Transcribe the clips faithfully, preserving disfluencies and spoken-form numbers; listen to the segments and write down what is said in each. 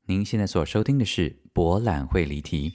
您现在所收听的是博览会离题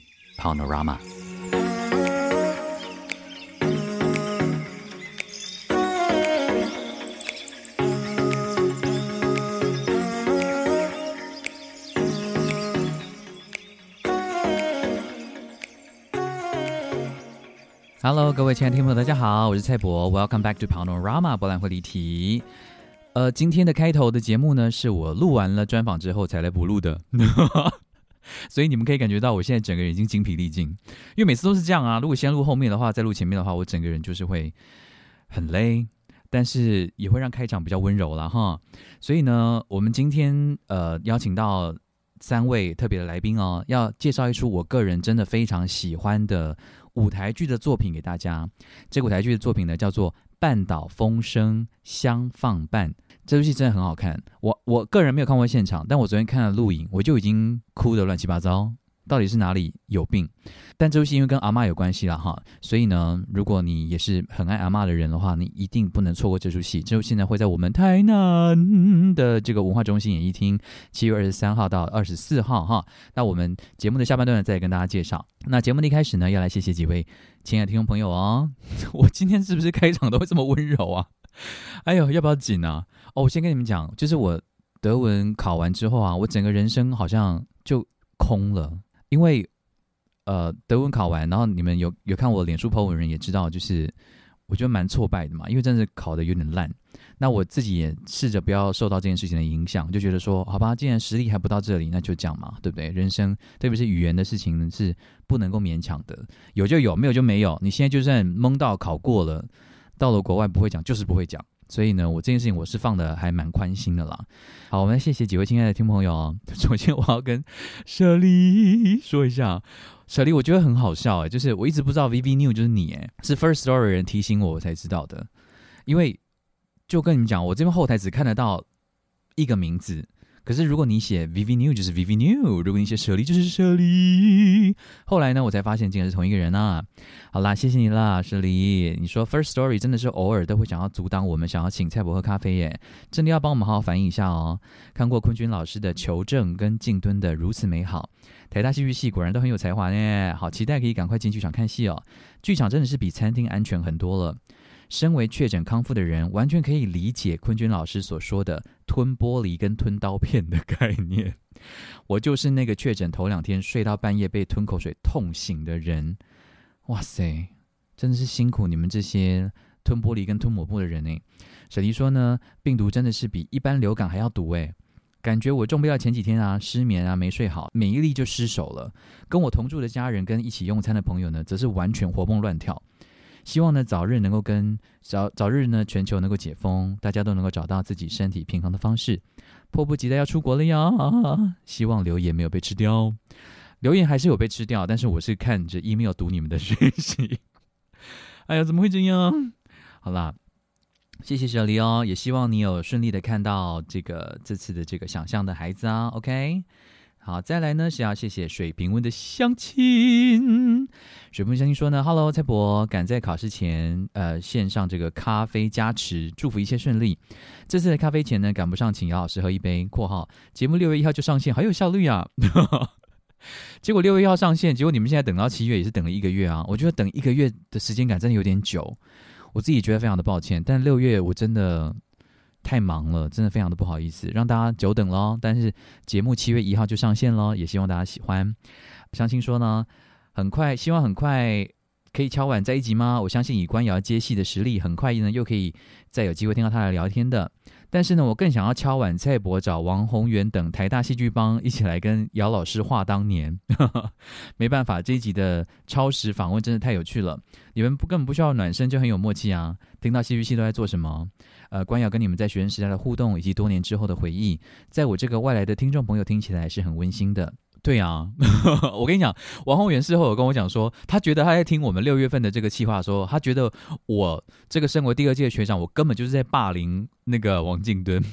Panorama。Hello， 各位亲爱的听众朋友，大家好，我是蔡博 ，Welcome back to Panorama 博览会离题。呃，今天的开头的节目呢，是我录完了专访之后才来补录的，所以你们可以感觉到我现在整个人已经精疲力尽，因为每次都是这样啊。如果先录后面的话，再录前面的话，我整个人就是会很累，但是也会让开场比较温柔啦哈。所以呢，我们今天呃邀请到三位特别的来宾哦，要介绍一出我个人真的非常喜欢的舞台剧的作品给大家。这个舞台剧的作品呢，叫做《半岛风声相放伴》。这部戏真的很好看，我我个人没有看过现场，但我昨天看了录影，我就已经哭得乱七八糟，到底是哪里有病？但这部戏因为跟阿嬷有关系啦哈，所以呢，如果你也是很爱阿嬷的人的话，你一定不能错过这出戏。这出戏呢会在我们台南的这个文化中心演艺厅，七月二十三号到二十四号哈。那我们节目的下半段呢，再跟大家介绍。那节目的一开始呢，要来谢谢几位亲爱的听众朋友哦。我今天是不是开场都会这么温柔啊？哎呦，要不要紧啊？哦，我先跟你们讲，就是我德文考完之后啊，我整个人生好像就空了，因为呃，德文考完，然后你们有有看我脸书 po 文的人也知道，就是我觉得蛮挫败的嘛，因为真的考得有点烂。那我自己也试着不要受到这件事情的影响，就觉得说，好吧，既然实力还不到这里，那就这样嘛，对不对？人生特别是语言的事情是不能够勉强的，有就有，没有就没有。你现在就算蒙到考过了，到了国外不会讲，就是不会讲。所以呢，我这件事情我是放的还蛮宽心的啦。好，我们来谢谢几位亲爱的听众朋友哦。首先我要跟舍利说一下，舍利我觉得很好笑哎，就是我一直不知道 V V New 就是你哎，是 First Story 人提醒我我才知道的。因为就跟你们讲，我这边后台只看得到一个名字，可是如果你写 V V New 就是 V V New， 如果你写舍利就是舍利。后来呢，我才发现竟然是同一个人啊。好啦，谢谢你啦，舍利。你说 First Story 真的是偶尔都会想要阻挡我们想要请蔡博喝咖啡耶，真的要帮我们好好反映一下哦。看过坤君老师的求证跟静敦的如此美好，台大戏剧系果然都很有才华呢，好期待可以赶快进剧场看戏哦。剧场真的是比餐厅安全很多了。身为确诊康复的人，完全可以理解坤君老师所说的吞玻璃跟吞刀片的概念。我就是那个确诊头两天睡到半夜被吞口水痛醒的人。哇塞，真的是辛苦你们这些吞玻璃跟吞抹布的人耶。舍利说呢，病毒真的是比一般流感还要毒耶。感觉我中标前几天啊，失眠啊，没睡好，免疫力就失守了。跟我同住的家人跟一起用餐的朋友呢，则是完全活蹦乱跳。希望呢早日能够跟早早日呢全球能够解封，大家都能够找到自己身体平衡的方式，迫不及待要出国了呀！希望留言没有被吃掉，留言还是有被吃掉，但是我是看着 email 读你们的讯息。哎呀，怎么会这样？好啦，谢谢舍利哦，也希望你有顺利的看到这个这次的这个想象的孩子啊 ，OK。好，再来呢是要谢谢水平温的相亲。水平温相亲说呢 ，Hello 蔡博，赶在考试前呃线上这个咖啡加持，祝福一切顺利。这次的咖啡前呢赶不上，请姚老师喝一杯。括号节目六月一号就上线，好有效率啊！结果六月一号上线，结果你们现在等到七月也是等了一个月啊！我觉得等一个月的时间感真的有点久，我自己觉得非常的抱歉。但六月我真的太忙了，真的非常的不好意思，让大家久等咯。但是节目七月一号就上线咯，也希望大家喜欢。相信说呢，很快，希望很快可以敲碗在一集吗？我相信以官窑接戏的实力，很快呢又可以再有机会听到他来聊天的。但是呢，我更想要敲碗蔡博找王宏源等台大戏剧帮一起来跟姚老师话当年。没办法，这一集的超时访问真的太有趣了，你们不根本不需要暖身就很有默契啊！听到戏剧系都在做什么？呃，官窑跟你们在学生时代的互动，以及多年之后的回忆，在我这个外来的听众朋友听起来是很温馨的。对啊，我跟你讲，王宏源事后有跟我讲说，他觉得他在听我们六月份的这个企划的时候，他觉得我这个身为第二届的学长，我根本就是在霸凌那个王敬敦。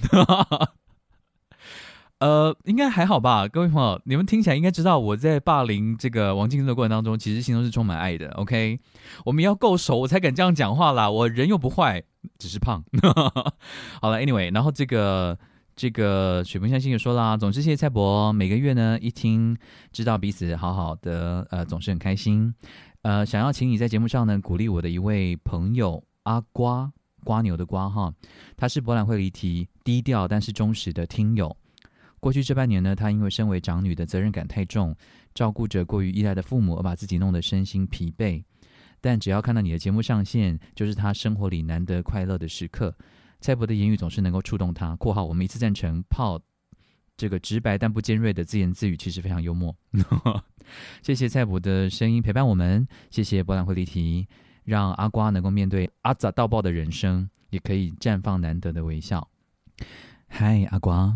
呃，应该还好吧，各位朋友，你们听起来应该知道我在霸凌这个王敬敦的过程当中，其实心中是充满爱的。OK， 我们要够熟，我才敢这样讲话啦。我人又不坏，只是胖。好了 ，Anyway， 然后这个。 这个水不相信也说啦，总之谢谢蔡伯，每个月呢一听知道彼此好好的，呃，总是很开心。呃，想要请你在节目上呢鼓励我的一位朋友阿瓜，瓜牛的瓜哈，他是博览会离题低调但是忠实的听友。过去这半年呢，他因为身为长女的责任感太重，照顾着过于依赖的父母，而把自己弄得身心疲惫。但只要看到你的节目上线，就是他生活里难得快乐的时刻。蔡伯的言语总是能够触动他。括号我们一次赞成炮这个直白但不尖锐的自言自语，其实非常幽默。谢谢蔡伯的声音陪伴我们，谢谢博览会离题，让阿瓜能够面对阿杂到爆的人生，也可以绽放难得的微笑。嗨，阿瓜。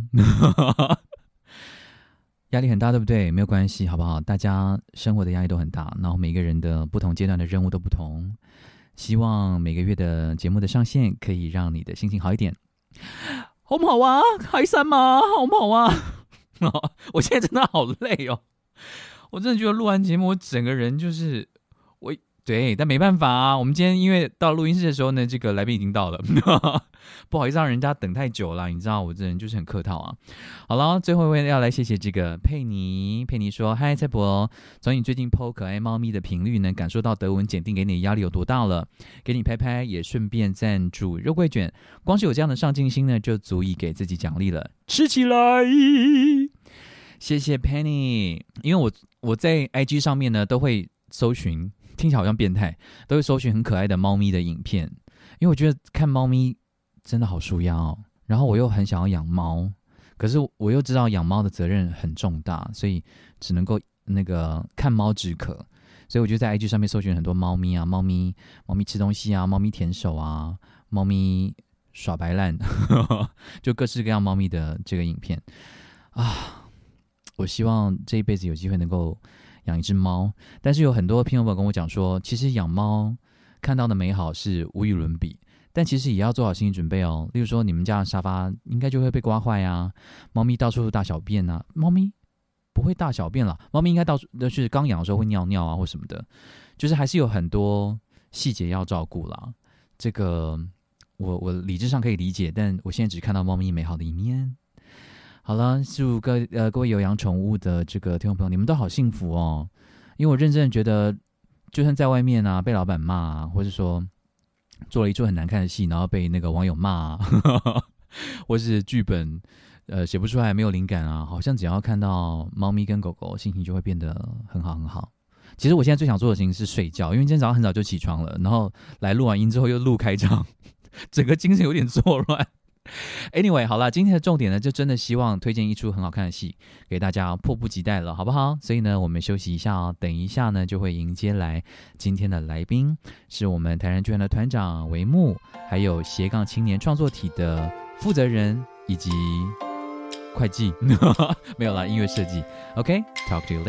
压力很大对不对？没有关系好不好？大家生活的压力都很大，然后每个人的不同阶段的任务都不同，希望每个月的节目的上线可以让你的心情好一点。好不好啊？开心吗？好不好啊？我现在真的好累哦，我真的觉得录完节目我整个人就是我对，但没办法啊，我们今天因为到录音室的时候呢，这个来宾已经到了。不好意思让人家等太久了，你知道我这人就是很客套啊。好了，最后一位要来谢谢这个佩妮。佩妮说：嗨，蔡伯，从你最近 po 可爱猫咪的频率能感受到德文检定给你的压力有多大了，给你拍拍，也顺便赞助肉桂卷，光是有这样的上进心呢，就足以给自己奖励了，吃起来。谢谢 Penny， 因为我我在 I G 上面呢都会搜寻，听起来好像变态，都会搜寻很可爱的猫咪的影片，因为我觉得看猫咪真的好舒压哦。然后我又很想要养猫，可是我又知道养猫的责任很重大，所以只能够那个看猫止渴，所以我就在 I G 上面搜寻很多猫咪啊，猫咪猫咪吃东西啊，猫咪舔手啊，猫咪耍白烂，就各式各样猫咪的这个影片啊。我希望这一辈子有机会能够养一只猫，但是有很多听众朋友跟我讲说，其实养猫看到的美好是无与伦比，但其实也要做好心理准备哦。例如说你们家的沙发应该就会被刮坏啊，猫咪到处大小便啊，猫咪不会大小便啦，猫咪应该到处就是刚养的时候会尿尿啊或什么的，就是还是有很多细节要照顾啦。这个我我理智上可以理解，但我现在只看到猫咪美好的一面。好了，祝各呃各位有养宠物的这个听众朋友，你们都好幸福哦。因为我认真的觉得，就算在外面啊被老板骂啊，或是说做了一出很难看的戏，然后被那个网友骂啊，或是剧本呃写不出来没有灵感啊，好像只要看到猫咪跟狗狗，心情就会变得很好很好。其实我现在最想做的事情是睡觉，因为今天早上很早就起床了，然后来录完音之后又录开场，整个精神有点错乱。Anyway， 好啦，今天的重点呢，就真的希望推荐一出很好看的戏给大家，迫不及待了，好不好？所以呢，我们休息一下哦，等一下呢，就会迎接来今天的来宾，是我们台南剧团的团长维木，还有斜杠青年创作体的负责人以及会计，没有啦，音乐设计。OK，talk to you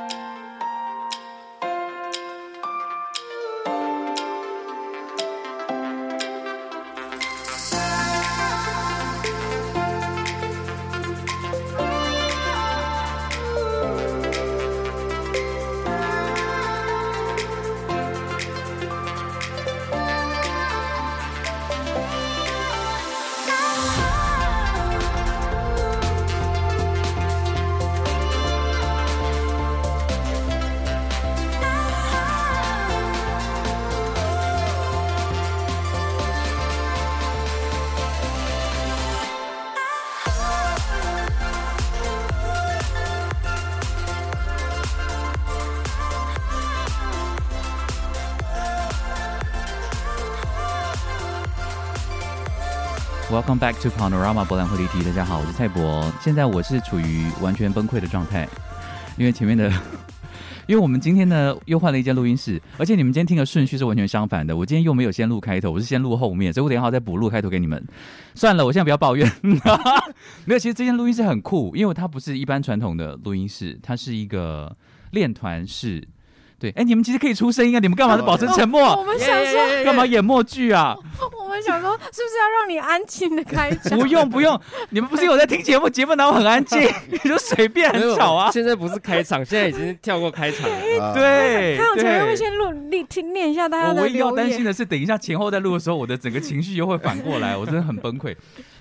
later。Welcome back to Panorama 博览会离题，大家好，我是蔡博。现在我是处于完全崩溃的状态，因为前面的，因为我们今天呢又换了一间录音室，而且你们今天听的顺序是完全相反的。我今天又没有先录开头，我是先录后面，所以我等一下再补录开头给你们。算了，我现在不要抱怨。没有，其实这间录音室很酷，因为它不是一般传统的录音室，它是一个练团室。对，哎，你们其实可以出声音啊，你们干嘛在保持沉默、啊？ 我们想说， 干嘛演默剧啊？ 我们想说，是不是要让你安静的开场？ 不用不用，你们不是有在听节目，节目哪有很安静？你就随便很吵啊。 现在不是开场，现在已经跳过开场了。 对， 开场前会先录听念一下大家的留言。 我唯一要担心的是，等一下前后在录的时候，我的整个情绪又会反过来，我真的很崩溃。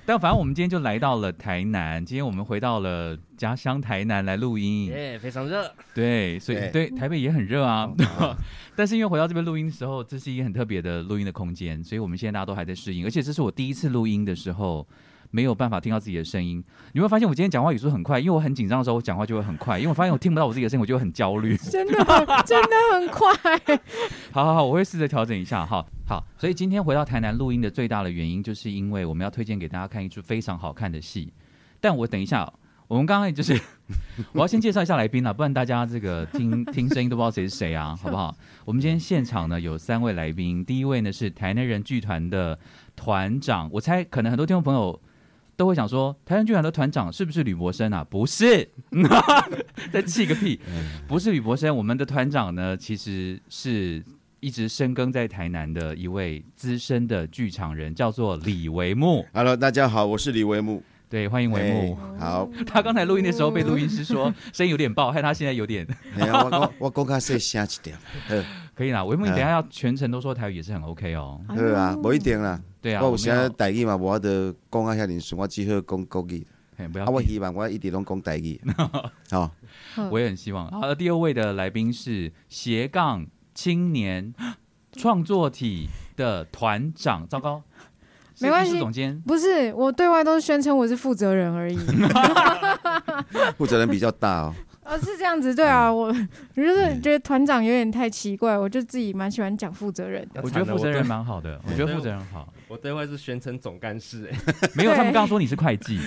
但反正我们今天就来到了台南，今天我们回到了家乡台南来录音， 耶、yeah, 非常热。 对，所以 yeah. 对台北也很热啊。 哦、 但是因为回到这边录音的时候，这是一个很特别的录音的空间，所以我们现在大家都还在适应，而且这是我第一次录音的时候。没有办法听到自己的声音，你会发现我今天讲话语速很快，因为我很紧张的时候，我讲话就会很快，因为我发现我听不到我自己的声音，我就会很焦虑。 真的，真的很快。 好好好，我会试着调整一下。好，好，所以今天回到台南录音的最大的原因，就是因为我们要推荐给大家看一出非常好看的戏。但我等一下，我们刚刚就是我要先介绍一下来宾啦，不然大家这个听听声音都不知道谁是谁啊，好不好？我们今天现场呢有三位来宾，第一位呢是台南人剧团的团长，我猜可能很多听众朋友。都会想说，台南剧团的团长是不是吕博生啊？不是，再气个屁，不是吕博生。我们的团长呢，其实是一直深耕在台南的一位资深的剧场人，叫做李维木。 Hello， 大家好，我是李维木。 对，欢迎维木。 Hey, 好， 他刚才录音的时候被录音师说声音有点爆，害他现在有点。 哎呀，我我讲较细声一点。 可以啦，维木，你等一下要全程都说台语也是很 OK 哦。 好啊，不一定啦。 对啊， 我有些台语嘛，无法度讲啊遐尔顺，我只好讲国语。 不要啊，我希望我一直拢讲台语。好， 我也很希望。好，第二位的来宾是斜杠青年创作体的团长，糟糕， 没关系， 总监不是我对外都是宣称我是负责人而已。 负责人比较大哦。 哦，是这样子，对啊，我就是觉得团长有点太奇怪，我就自己蛮喜欢讲负责人的。 我觉得负责人蛮好的，我觉得负责人好。 我对外是宣称总干事、欸， 没有，他们刚刚说你是会计。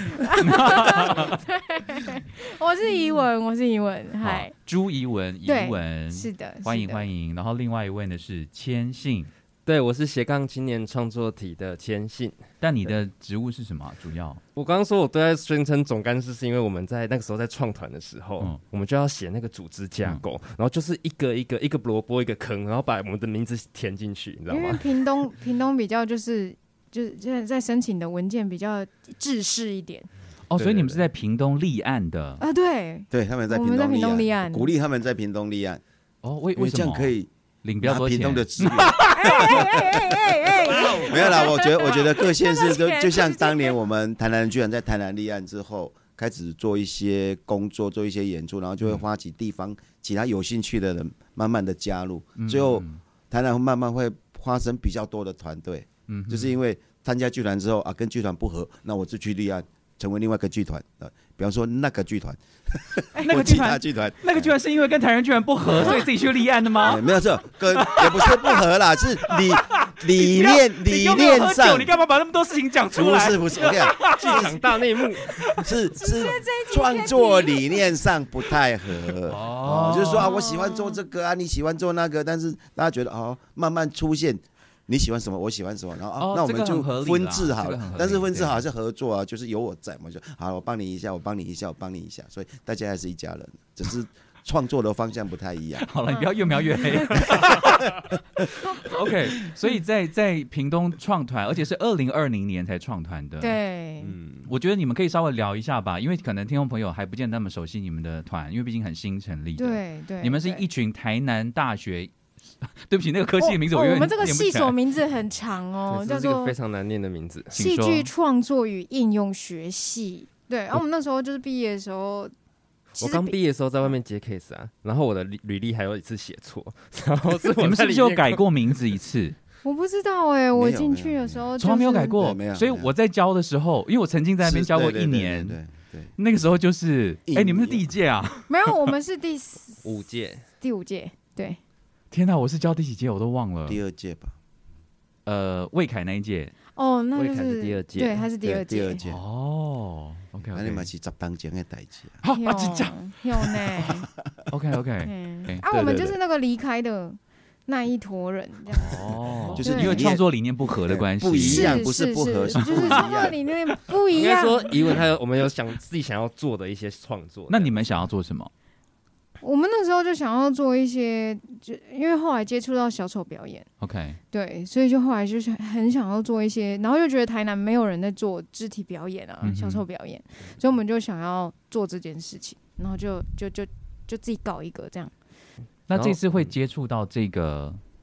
对，我是怡文，我是怡文，嗨， 朱怡文，怡文， 是的， 欢迎欢迎。然后另外一位呢是千信。 对，我是斜杠青年创作体的千信。 但你的职务是什么、啊？主要我刚刚说我对外宣称总干事，是因为我们在那个时候在创团的时候、嗯，我们就要写那个组织架构、嗯，然后就是一个一个一个萝卜一个坑，然后把我们的名字填进去，你知道吗？ 因为屏东屏东比较就是就是在申请的文件比较制式一点。 哦，所以你们是在屏东立案的啊？对， 对，他们在屏东立案，我们在屏东立案，鼓励他们在屏东立案。 哦，为为什么？ 这样可以领比较多钱？ 屏东的资源。没有啦，我觉得我觉得各县市就就像当年我们台南剧团在台南立案之后，开始做一些工作，做一些演出，然后就会发起地方其他有兴趣的人慢慢的加入，嗯、最后台南慢慢会发生比较多的团队，嗯，就是因为参加剧团之后啊，跟剧团不合，那我就去立案，成为另外一个剧团，比方说那个剧团。 那个剧团，剧团，那个剧团是因为跟台南剧团不合，所以自己去立案的吗？ 欸、没有错，跟也不是不合啦，是理理念理念上。 你干嘛把那么多事情讲出来？ 不是不是，我跟你讲， 剧场大内幕是是创作理念上不太合哦，就是说啊，我喜欢做这个啊，你喜欢做那个，但是大家觉得哦，慢慢出现。你喜欢什么，我喜欢什么，然后、啊哦、 那我们就分治好了。 这個、 但是分治好是合作啊，就是有我在嘛，就好，我帮你一下，我帮你一下，我帮你一下，所以大家还是一家人，只是创作的方向不太一样。 好了，你不要越描越黑。OK， 所以在在屏东创团，而且是二零二零年才创团的。 对， 嗯，我觉得你们可以稍微聊一下吧，因为可能听众朋友还不见得那么熟悉你们的团，因为毕竟很新成立的。 对对， 你们是一群台南大学。对不起，那个科系的名字我有点、 哦哦、我们这个系所名字很长哦，叫做非常难念的名字， 戏剧创作与应用学系。对，然、啊、后我们那时候就是毕业的时候， 我刚毕业的时候在外面接 case 啊，然后我的履历还有一次写错，然后是我你们是不是有改过名字一次？ 我不知道哎、欸，我进去的时候从、就是、 来没有改过，所以我在教的时候，因为我曾经在那边教过一年， 对对对对对那个时候就是哎、欸，你们是第一届啊？ 没有，我们是第五届， 第五届，对。 天哪，我是教第几届我都忘了。 第二届吧， 呃，魏凯那一届。 哦，那就是魏凯是第二届， 对，他是第二届。 第二届。 哦 ，OK， 那你们是十当前的代志啊。好，啊，真假？ 有呢。 OK OK。 啊，我们就是那个离开的那一坨人，这样。 哦，就是因为创作理念不合的关系， 不一样，不是不合， 就是创作理念不一样。 应该说，怡文他有我们有想自己想要做的一些创作。 那你们想要做什么？ 我们那时候就想要做一些，就因为后来接触到小丑表演 ，OK， 对，所以就后来就是很想要做一些，然后又觉得台南没有人在做肢体表演啊，嗯、小丑表演，所以我们就想要做这件事情，然后就就就就自己搞一个这样。 那这次会接触到这个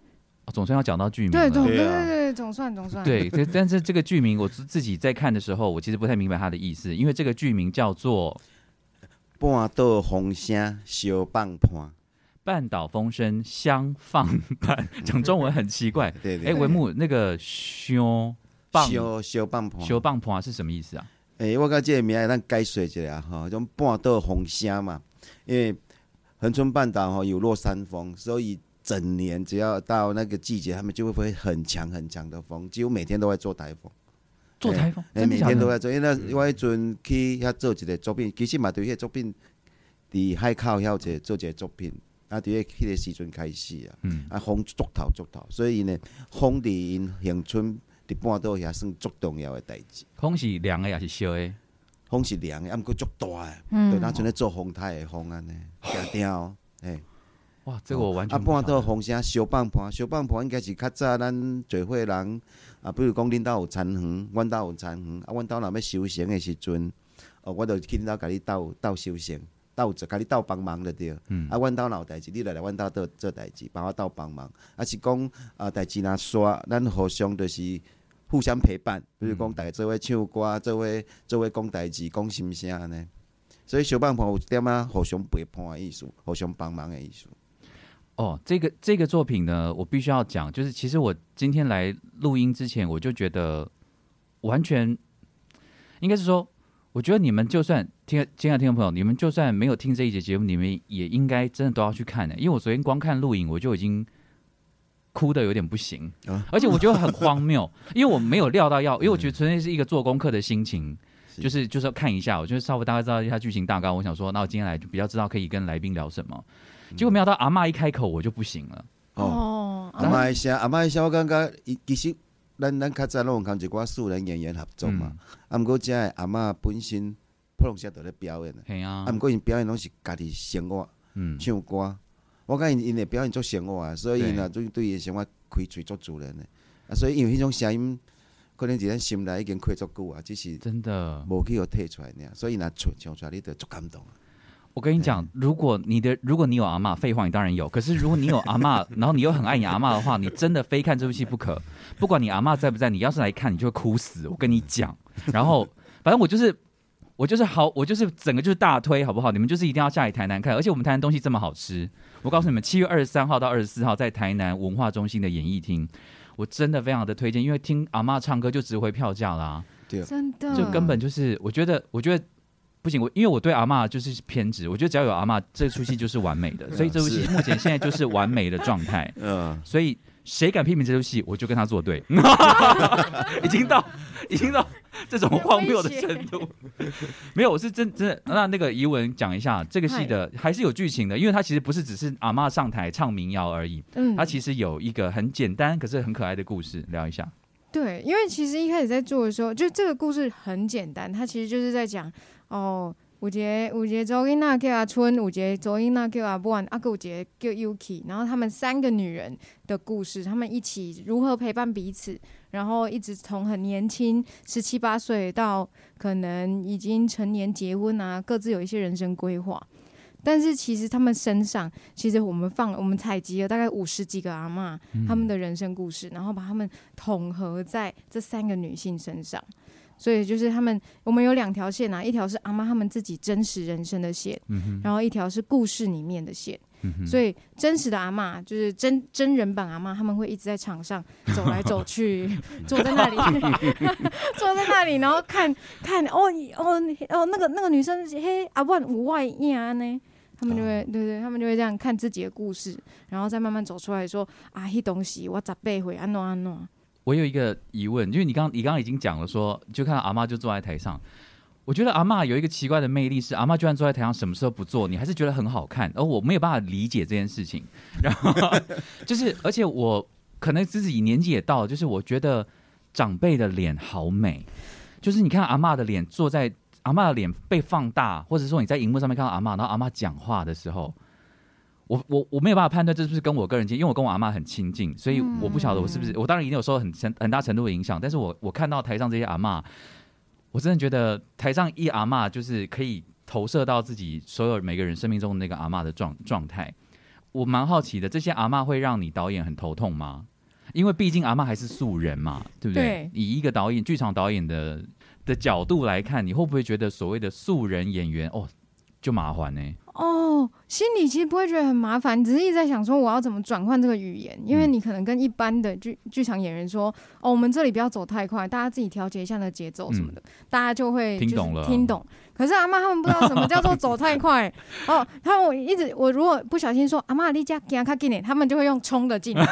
哦、总算要讲到剧名了。 对，总对对啊对对，总算总算。 对，但是这个剧名我自己在看的时候，我其实不太明白它的意思，因为这个剧名叫做半岛风声相放伴。 半岛风声相放伴，讲中文很奇怪。 对对。 哎，文木那个相放相相放伴。 相放伴是什么意思啊？ 诶、欸，我甲这个名咱解说一下吼，种半岛风声嘛，因为恒春半岛吼有落山风，所以整年只要到那个季节，他们就会很强很强的风，几乎每天都在做台风。 做台风？ 诶、欸，每天都在做，因为那我迄阵去遐做一个作品，其实嘛对迄个作品伫海口遐一个做一个作品。啊，伫迄迄个时阵开始啊，嗯、啊风足头足头，所以呢，风伫因恒春伫半岛遐算足重要的代志。 风是凉的还是烧的？ 风是凉的，啊，毋过足大的， 嗯， 对，咱像咧做风台的风安尼，定定哦，诶， 哇，这个我完全啊，半岛风声相放伴，相放伴应该是较早咱聚会人啊，比如讲恁兜有田园，阮兜有田园，啊，阮兜若要修行的时阵，哦，我就去恁兜甲你斗斗修行。斗就甲你斗帮忙就对，嗯、啊，阮兜若有代志，你来来阮兜做做代志，帮我斗帮忙。啊是讲啊代志若煞，咱互相就是互相陪伴。比如讲，大家做伙唱歌，做伙做伙讲代志，讲心声安尼。所以小帮朋有一点啊，互相陪伴的意思，互相帮忙的意思。 哦，这个这个作品呢，我必须要讲，就是其实我今天来录音之前，我就觉得完全应该是说。我觉得你们就算听，亲爱的听众朋友，你们就算没有听这一节节目，你们也应该真的都要去看的。因为我昨天光看录影，我就已经哭得有点不行，啊、而且我觉得很荒谬，因为我没有料到要，因为我觉得纯粹是一个做功课的心情，就是就是要看一下，我就稍微大概知道一下剧情大纲。我想说，那我今天来就比较知道可以跟来宾聊什么。结果没想到阿嬷一开口，我就不行了。 哦，阿嬷的声，阿嬷的声，我感觉其实。咱咱较早拢有同一寡素人演员合作嘛，啊，毋过遮个阿嬷本身普通时都咧表演的，啊， 啊，毋过因表演拢是家己生活，嗯，唱歌。我感觉因因的表演足生活啊，所以呢，对对伊的生活开喙足自然的，啊，所以因为迄种声音，可能伫咱心内已经开足久啊，只是真的无去互摕出来尔，所以若唱唱出来，你就足感动。 我跟你讲，如果你的如果你有阿嬷，废话你当然有。可是如果你有阿嬷，然后你又很爱你阿嬷的话，你真的非看这部戏不可。不管你阿嬷在不在，你要是来看，你就会哭死。我跟你讲。然后，反正我就是我就是好，我就是整个就是大推，好不好？你们就是一定要下来台南看。而且我们台南东西这么好吃，我告诉你们，七月二十三号到二十四号在台南文化中心的演艺厅，我真的非常的推荐，因为听阿嬷唱歌就值回票价啦。 对， 真的， 就根本就是我觉得，我觉得。不行，我因为我对阿嬷就是偏执，我觉得只要有阿嬷，这出戏就是完美的，所以这出戏目前现在就是完美的状态。嗯，所以谁敢批评这出戏，我就跟他作对。已经到，已经到这种荒谬的程度。没有，我是真真的。那那个怡文讲一下这个戏的，还是有剧情的，因为它其实不是只是阿嬷上台唱民谣而已，嗯，它其实有一个很简单可是很可爱的故事，聊一下。 对，因为其实一开始在做的时候，就这个故事很简单，它其实就是在讲哦，有一个有一个查某囡仔叫阿春，有一个查某囡仔叫阿婉，啊，有一个叫 Yuki， 然后他们三个女人的故事，他们一起如何陪伴彼此，然后一直从很年轻十七八岁到可能已经成年结婚啊，各自有一些人生规划。但是其实他们身上，其实我们放了，我们采集了大概五十几个阿嬷、嗯、他们的人生故事，然后把他们统合在这三个女性身上。所以就是他们，我们有两条线啊，一条是阿嬷他们自己真实人生的线，嗯、然后一条是故事里面的线。嗯、所以真实的阿嬷就是真真人版阿嬷，他们会一直在场上走来走去，坐在那里，坐在那里，然后看看哦哦哦，那个那个女生嘿阿万无外呀呢。他们就会，对对，他们就会这样看自己的故事，然后再慢慢走出来说啊，迄东西我十八岁安怎安怎。 我有一个疑问，因为你刚你刚刚已经讲了说，就看到阿嬷就坐在台上，我觉得阿嬷有一个奇怪的魅力是，阿嬷就算坐在台上，什么时候不做，你还是觉得很好看，而我没有办法理解这件事情。然后就是，而且我可能自己年纪也到了，就是我觉得长辈的脸好美，就是你看阿嬷的脸坐在。阿嬷的脸被放大，或者说你在荧幕上面看到阿嬷，然后阿嬷讲话的时候，我我我没有办法判断这是不是跟我个人经验，因为我跟我阿嬷很亲近，所以我不晓得我是不是，我当然一定有受很很大程度的影响，但是我我看到台上这些阿嬷，我真的觉得台上一阿嬷就是可以投射到自己所有每个人生命中的那个阿嬷的状状态。我蛮好奇的，这些阿嬷会让你导演很头痛吗？ 因为毕竟阿嬷还是素人嘛，对不对？ 对， 以一个导演、剧场导演的的角度来看，你会不会觉得所谓的素人演员哦，就麻烦呢？ 哦，心里其实不会觉得很麻烦，只是一直在想说我要怎么转换这个语言，因为你可能跟一般的剧剧场演员说，哦，我们这里不要走太快，大家自己调节一下那个节奏什么的，嗯、大家就会听懂了， 听懂。可是阿嬷他们不知道什么叫做走太快哦，他们我一直我如果不小心说阿嬷你家行较紧，他们就会用冲的进来。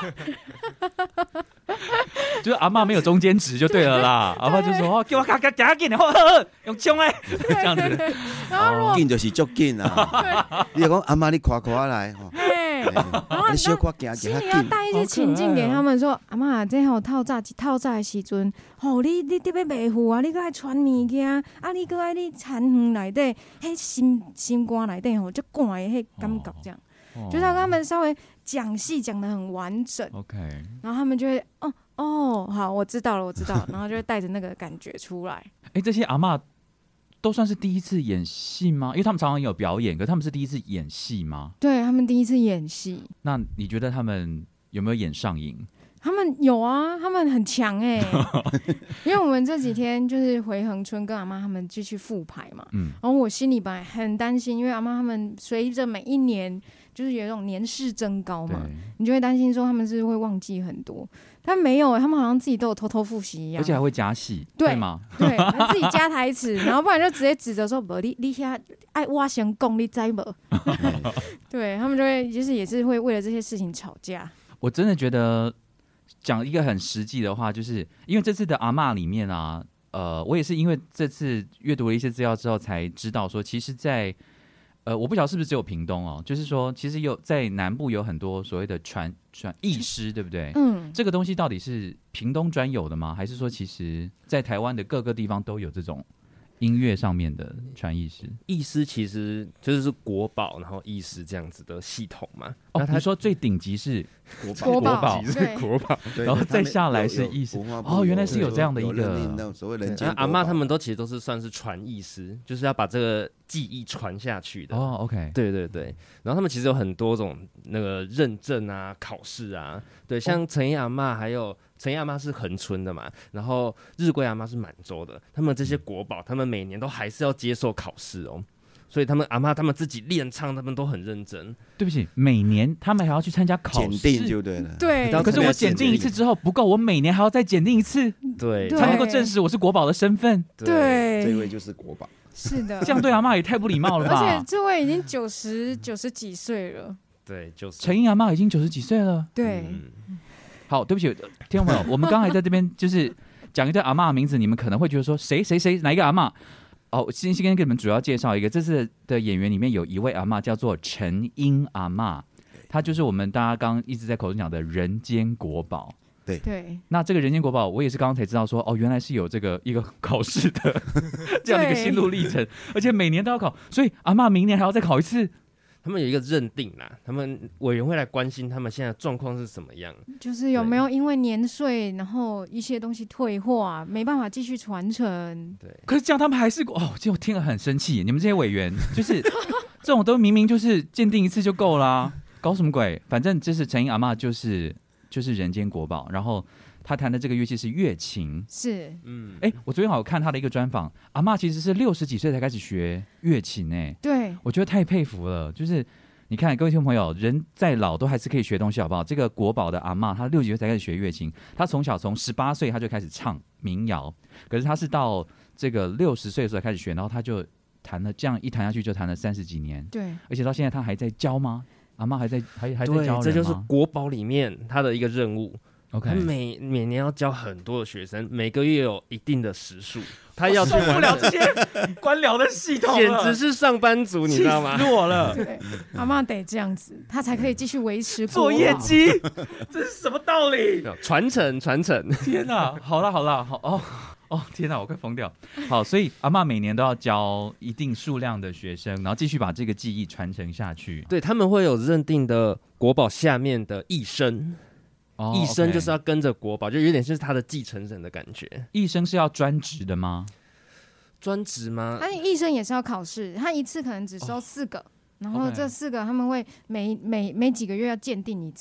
就是阿嬷没有中间值就对了啦，阿嬷就说哦，给我行较紧，好好用冲哎，这样子。 然后紧就是足紧啊，你就讲阿嬷你快快来吼。 然后你心里要带一些情境给他们说，阿嬷这吼透早一透早的时阵，吼你你特别卖货啊，你搁爱传物件，啊你搁爱你田园内底，迄心心肝内底吼，就寒的迄感觉这样，哦、就是要跟他们稍微讲戏讲得很完整 ，OK， 然后他们就会哦哦好，我知道了我知道了，然后就会带着那个感觉出来。 哎、欸，这些阿嬷都算是第一次演戏吗？因为他们常常有表演，可是他们是第一次演戏吗？ 对，他们第一次演戏。 那你觉得他们有没有演上瘾？ 他们有啊，他们很强哎、欸，因为我们这几天就是回恒春跟阿嬷他们继续复排嘛，嗯，然后我心里本来很担心，因为阿嬷他们随着每一年就是有一种年事增高嘛，你就会担心说他们是不是会忘记很多，但没有、欸，他们好像自己都有偷偷复习一样， 而且还会加戏， 对, 对吗？ 对，自己加台词，然后不然就直接指着说，不，你你遐爱我先讲，你知不？对他们就会就是也是会为了这些事情吵架。 我真的觉得。讲一个很实际的话，就是因为这次的阿嬷里面啊，呃，我也是因为这次阅读了一些资料之后才知道说，其实在，呃，我不晓得是不是只有屏东哦，就是说，其实有在南部有很多所谓的传传艺师，对不对？嗯，这个东西到底是屏东专有的吗？还是说，其实在台湾的各个地方都有这种音乐上面的传艺师？ 艺师其实就是国宝，然后艺师这样子的系统嘛。 哦，你说最顶级是国宝，国宝是国宝， 然后再下来是艺师。哦，原来是有这样的一个所谓人间。 阿嬷他们都其实都是算是传艺师，就是要把这个技艺传下去的。 哦 ，OK， 对对对。然后他们其实有很多种那个认证啊、考试啊。对，像陈一阿嬷还有。陈一阿嬷是恒春的嘛，然后日归阿嬷是满洲的，他们这些国宝，他们每年都还是要接受考试哦，所以他们阿嬷他们自己练唱，他们都很认真。 对不起，每年他们还要去参加考试， 检定就对了。 对， 可是我检定一次之后不够，我每年还要再检定一次， 对， 才能够证实我是国宝的身份。 对， 这位就是国宝。 是的， 这样对阿嬷也太不礼貌了吧？ 而且这位已经九十九十几岁了。 对，就是陈英阿嬷已经九十几岁了。 对。 嗯好，对不起，听众朋友，我们刚才在这边就是讲一对阿嬷的名字，你们可能会觉得说谁谁谁哪一个阿嬷？哦，先先给你们主要介绍一个，这次的演员里面有一位阿嬷叫做陈英阿嬷，她就是我们大家刚刚一直在口中讲的人间国宝。 对对， 那这个人间国宝，我也是刚刚才知道说，哦，原来是有这个一个考试的这样的一个心路历程，而且每年都要考，所以阿嬷明年还要再考一次。 他们有一个认定啦，他们委员会来关心他们现在状况是什么样， 就是有没有因为年岁，然后一些东西退化，没办法继续传承。 对， 可是这样他们还是哦，这我听了很生气。你们这些委员就是这种都明明就是鉴定一次就够啦，搞什么鬼？反正这是陈英阿嬷，就是就是人间国宝，然后。他弹的这个乐器是月琴， 是， 嗯，哎，我昨天好像看他的一个专访，阿嬷其实是六十几岁才开始学乐琴，哎， 对， 我觉得太佩服了。就是你看，各位听众朋友，人再老都还是可以学东西，好不好？这个国宝的阿嬷，她六十几岁才开始学乐琴，她从小从十八岁她就开始唱民谣，可是她是到这个六十岁的时候才开始学，然后她就弹了，这样一弹下去就弹了三十几年， 对， 而且到现在她还在教吗？阿嬷还在还还在教人吗？ 对，这就是国宝里面她的一个任务。 Okay. 他每每年要教很多的学生，每个月有一定的时数，他要受不了这些官僚的系统， 简直是上班族，你知道吗？ 气死我了！ 对，阿嬷得这样子，他才可以继续维持做业绩，这是什么道理？ 传承传承！ 天哪，好啦好啦，好哦哦，天哪，我快疯掉！好，所以阿嬷每年都要教一定数量的学生，然后继续把这个技艺传承下去。 对，他们会有认定的国宝下面的艺生。 哦、 艺生就是要跟着国宝，就有点像是他的继承人的感觉。 艺生是要专职的吗？ 专职吗？ 他艺生也是要考试，他一次可能只收四个，哦、然后这四个他们会每每每几个月要鉴定一次，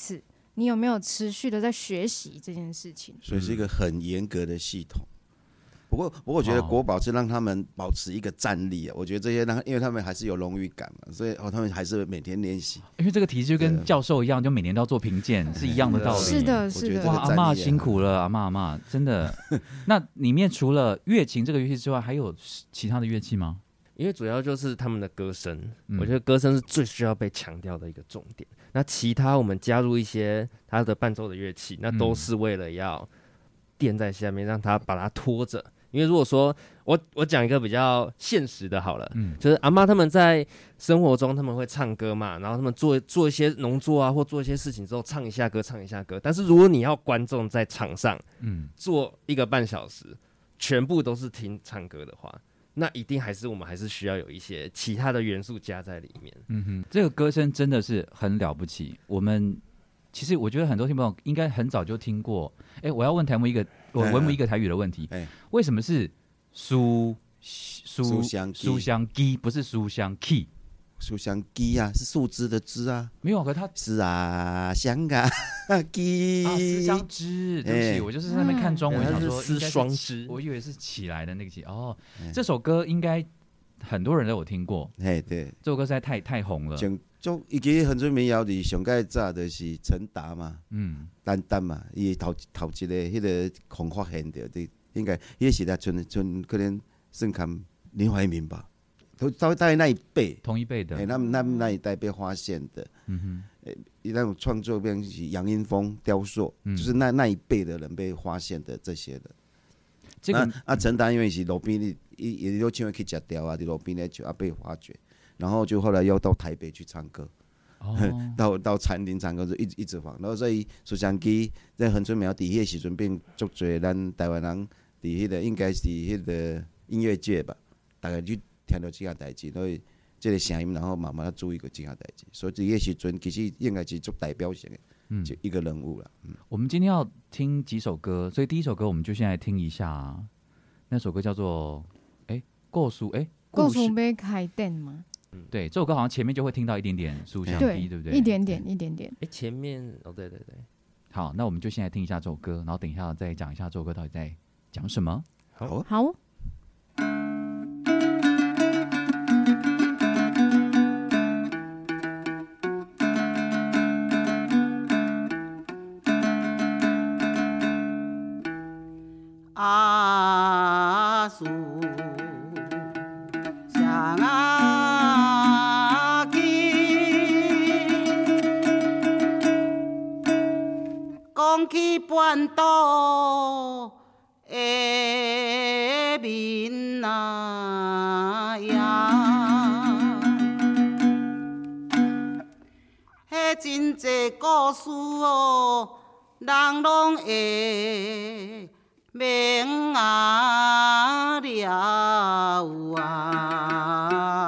你有没有持续的在学习这件事情。 所以是一个很严格的系统。不过，不过我觉得国宝是让他们保持一个战力啊。我觉得这些让，因为他们还是有荣誉感嘛，所以哦，他们还是每天练习。 因为这个题就跟教授一样，就每年都要做评鉴，是一样的道理。 是的，是的。 哇，阿嬷辛苦了，阿嬷阿嬷真的。那里面除了乐琴这个乐器之外，还有其他的乐器吗？ 因为主要就是他们的歌声，嗯、我觉得歌声是最需要被强调的一个重点。那其他我们加入一些他的伴奏的乐器，那都是为了要垫在下面，让他把它拖着。因为如果说我我讲一个比较现实的好了，嗯，就是阿嬷他们在生活中他们会唱歌嘛，然后他们做做一些农作啊，或做一些事情之后唱一下歌，唱一下歌。但是如果你要观众在场上，嗯，做一个半小时，全部都是听唱歌的话，那一定还是我们还是需要有一些其他的元素加在里面。 嗯哼，这个歌声真的是很了不起。我们其实我觉得很多听众应该很早就听过。哎，我要问台木一个。我文母一个台语的问题，欸、为什么是书书香书香鸡，不是书香 key？ 书香鸡啊，是树枝的枝啊。 没有，可它是啊，香啊，鸡啊，思香枝。对不起，欸、我就是在那边看中文， 嗯、 想说思双枝， 我以为是起来的那个起。哦，欸、这首歌应该很多人都有听过。 哎，对， 这首歌实在太太红了。 就伊个恒春民谣里上盖早就是陈达嘛，嗯，丹丹嘛，伊头头一个迄个红发现着，应该迄个时代春春可能算看林怀民吧，都大概那一辈， 同一辈的， 哎、欸，那那那一代被发现的，嗯哼，诶、欸，那种创作变是杨英风、雕塑，嗯、就是那那一辈的人被发现的这些的。这个啊，陈达因为是路边哩，伊伊都唱去食条啊，伫路边咧就啊被发掘。然后就后来又到台北去唱歌，哦、到到餐厅唱歌就一直一直放。然后所以苏香基在恒春苗底迄个时阵变足多咱台湾人伫迄个应该是迄个音乐界吧，大概就听到这件代志，所以这个声音然后慢慢注意过这件代志。所以迄个时阵其实应该是足代表性的，嗯，就一个人物了。嗯， 我们今天要听几首歌，所以第一首歌我们就先来听一下、啊，那首歌叫做哎故事哎故事要开店吗？ 对，这首歌好像前面就会听到一点点书香低，对不对？ 一点点，一点点。 哎，前面哦，对对对。 好，那我们就先来听一下这首歌，然后等一下再讲一下这首歌到底在讲什么。 好， 好。 阿叔。讲起半岛的闽啊呀，迄真侪故事哦，人拢会明啊了啊。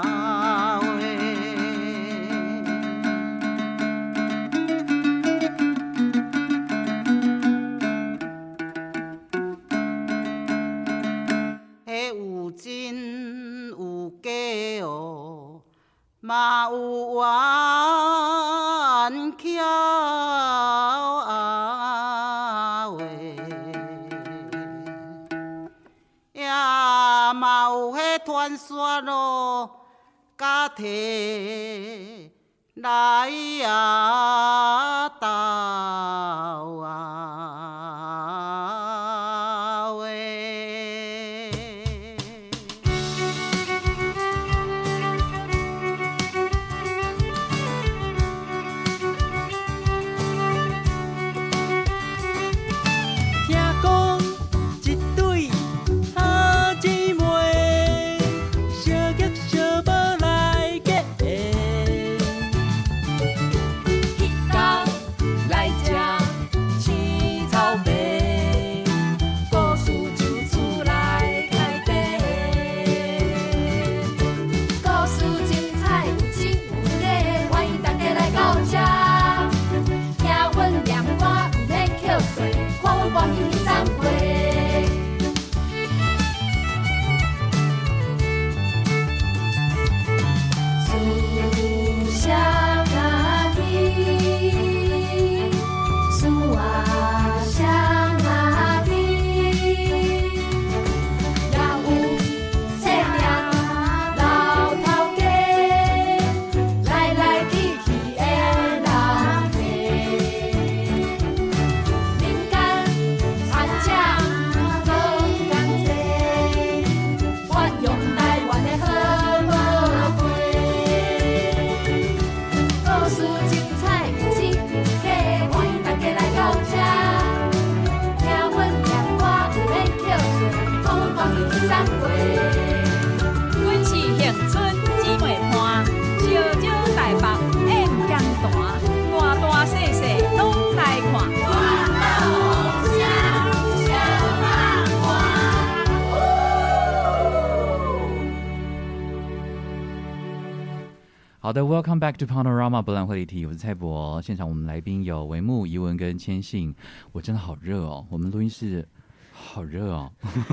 嘛有冤巧话，也嘛有迄传说咯，甲摕来啊斗啊话。 来吃。 好的 ，Welcome back to Panorama 博览会离题，我是蔡博。现场我们来宾有维木、怡文跟千信，我真的好热哦，我们录音室好热哦，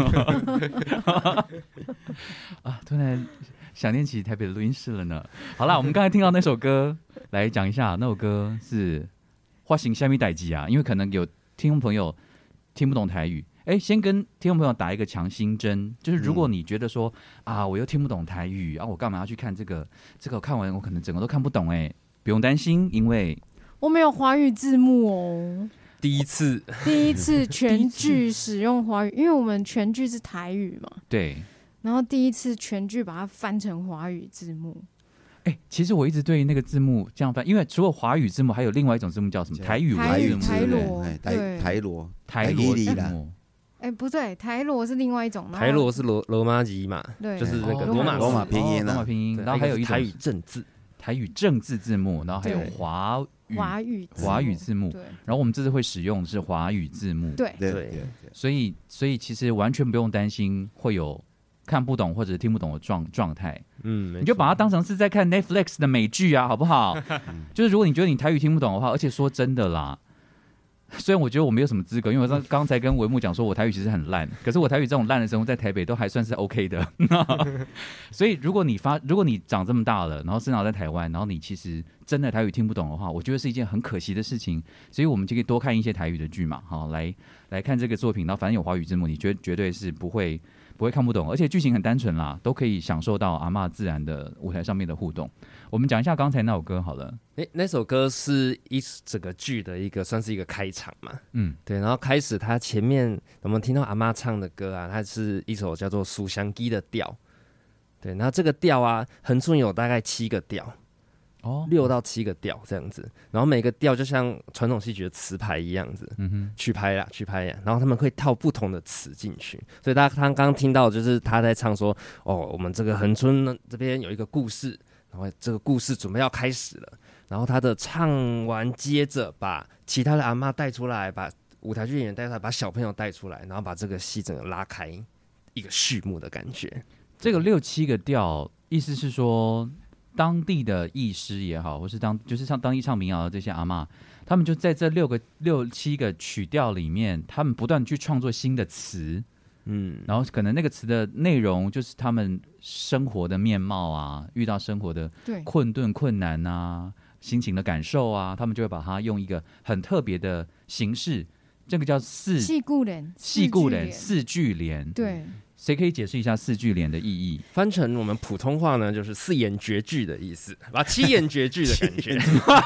啊，突然想念起台北的录音室了呢。好啦，我们刚才听到那首歌，来讲一下，那首歌是《花行虾米代记》啊，因为可能有听众朋友听不懂台语。哎，先跟听众朋友打一个强心针，就是如果你觉得说、嗯、啊，我又听不懂台语啊，我干嘛要去看这个？这个看完我可能整个都看不懂哎，不用担心，因为我们有华语字幕哦。 第一次， 第一次全剧使用华语，因为我们全剧是台语嘛。 对。 然后第一次全剧把它翻成华语字幕。 哎、欸，其实我一直对那个字幕这样翻，因为除了华语字幕，还有另外一种字幕叫什么？台语台语字幕， 台罗， 台台罗， 台罗字幕。 哎、欸，不对，台罗是另外一种。 台罗是罗罗马字嘛， 对， 就是那个罗马罗马拼音啊，罗马拼音。然后还有一种台语正字， 台语正字字幕，然后还有华语华语华语字幕。 对。 然后我们这次会使用的是华语字幕。 对对对。 所以所以其实完全不用担心会有看不懂或者听不懂的状状态。 嗯， 你就把它当成是在看 Netflix 的美剧啊，好不好？就是如果你觉得你台语听不懂的话，而且说真的啦。虽然我觉得我没有什么资格，因为我刚才跟维木讲说我台语其实很烂，可是我台语这种烂的生活在台北都还算是 OK 的。所以如果你发，如果你长这么大了，然后生长在台湾，然后你其实真的台语听不懂的话，我觉得是一件很可惜的事情。所以我们就可以多看一些台语的剧嘛，好来来看这个作品，然后反正有华语字幕，你绝绝对是不会不会看不懂，而且剧情很单纯啦，都可以享受到阿嬷自然的舞台上面的互动。我们讲一下刚才那首歌好了。 欸、那首歌是一整个剧的一个算是一个开场嘛，嗯，对，然后开始它前面我们听到阿嬷唱的歌啊，它是一首叫做《苏香基》的调，对，然后这个调啊，恒春有大概七个调，哦，六到七个调这样子，然后每个调就像传统戏曲的词牌一样子，嗯哼，去拍啦，去拍呀，然后他们会套不同的词进去，所以大家刚刚听到就是他在唱说，哦，我们这个恒春这边有一个故事。然后这个故事准备要开始了，然后他的唱完，接着把其他的阿嬷带出来，把舞台剧演员带出来，把小朋友带出来，然后把这个戏整个拉开一个序幕的感觉。 这个六七个调，意思是说当地的艺师也好，或是当就是像当地唱民谣的这些阿嬷，他们就在这六个六七个曲调里面，他们不断去创作新的词。嗯，然后可能那个词的内容就是他们生活的面貌啊，遇到生活的困顿困难啊，心情的感受啊，他们就会把它用一个很特别的形式，这个叫四四句联， 四句联，四句联。对，谁可以解释一下四句联的意义？ 翻成我们普通话呢，就是四言绝句的意思，把七言绝句的感觉。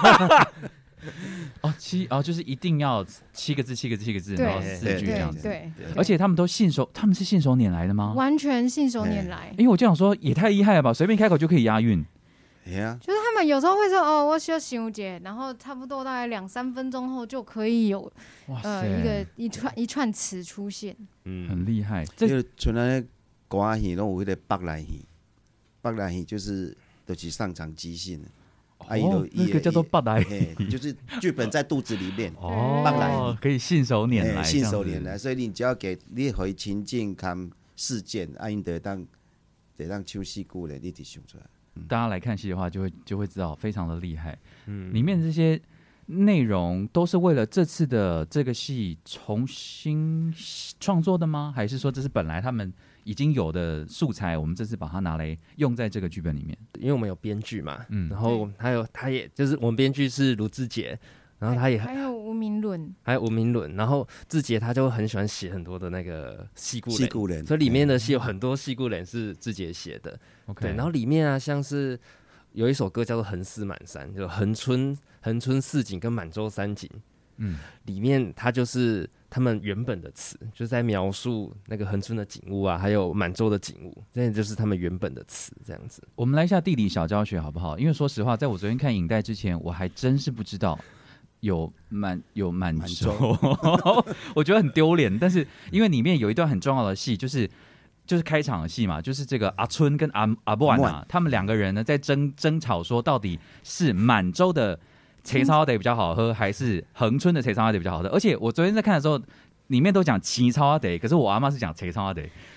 哦，七哦，就是一定要七个字，七个字，七个字，然后四句这样子。 对， 而且他们都信手，他们是信手拈来的吗？ 完全信手拈来。 因为我就想说，也太厉害了吧，随便开口就可以押韵。 Yeah. 就是他们有时候会说哦，我需要想一，然后差不多大概两三分钟后就可以有呃一个一串一串词出现。 嗯，很厉害。 这个像那歌戏拢有迄个北来戏，北来戏就是就是上场即兴的。 哦，那个叫做北来， 就是剧本在肚子里面。 哦，北来可以信手拈来， 信手拈来，所以你只要给你回情境看事件，啊，因得当得当唱四句咧，你得想出来。 大家来看戏的话，就会就会知道非常的厉害。嗯，里面这些内容都是为了这次的这个戏重新创作的吗？还是说这是本来他们已经有的素材，我们这次把它拿来用在这个剧本里面？ 因为我们有编剧嘛，嗯，然后还有他也就是我们编剧是卢志杰，然后他也还有吴明伦， 还有吴明伦，然后志杰他就很喜欢写很多的那个戏故戏故人， 所以里面的戏有很多戏故人是志杰写的。 OK， 对，然后里面啊像是有一首歌叫做《横四满山》，就横春横春四景跟满洲三景，嗯，里面它就是他们原本的词，就是在描述那个横春的景物啊，还有满洲的景物，这就是他们原本的词，这样子。 我们来一下地理小教学好不好？因为说实话，在我昨天看影带之前，我还真是不知道有满有满洲，我觉得很丢脸。但是因为里面有一段很重要的戏，就是就是开场的戏嘛，就是这个阿春跟阿阿布安啊，他们两个人呢在争争吵说，到底是满洲的柴草得比较好喝，还是恒春的柴草得比较好喝？而且我昨天在看的时候，里面都讲柴草得，可是我阿嬷是讲柴草得。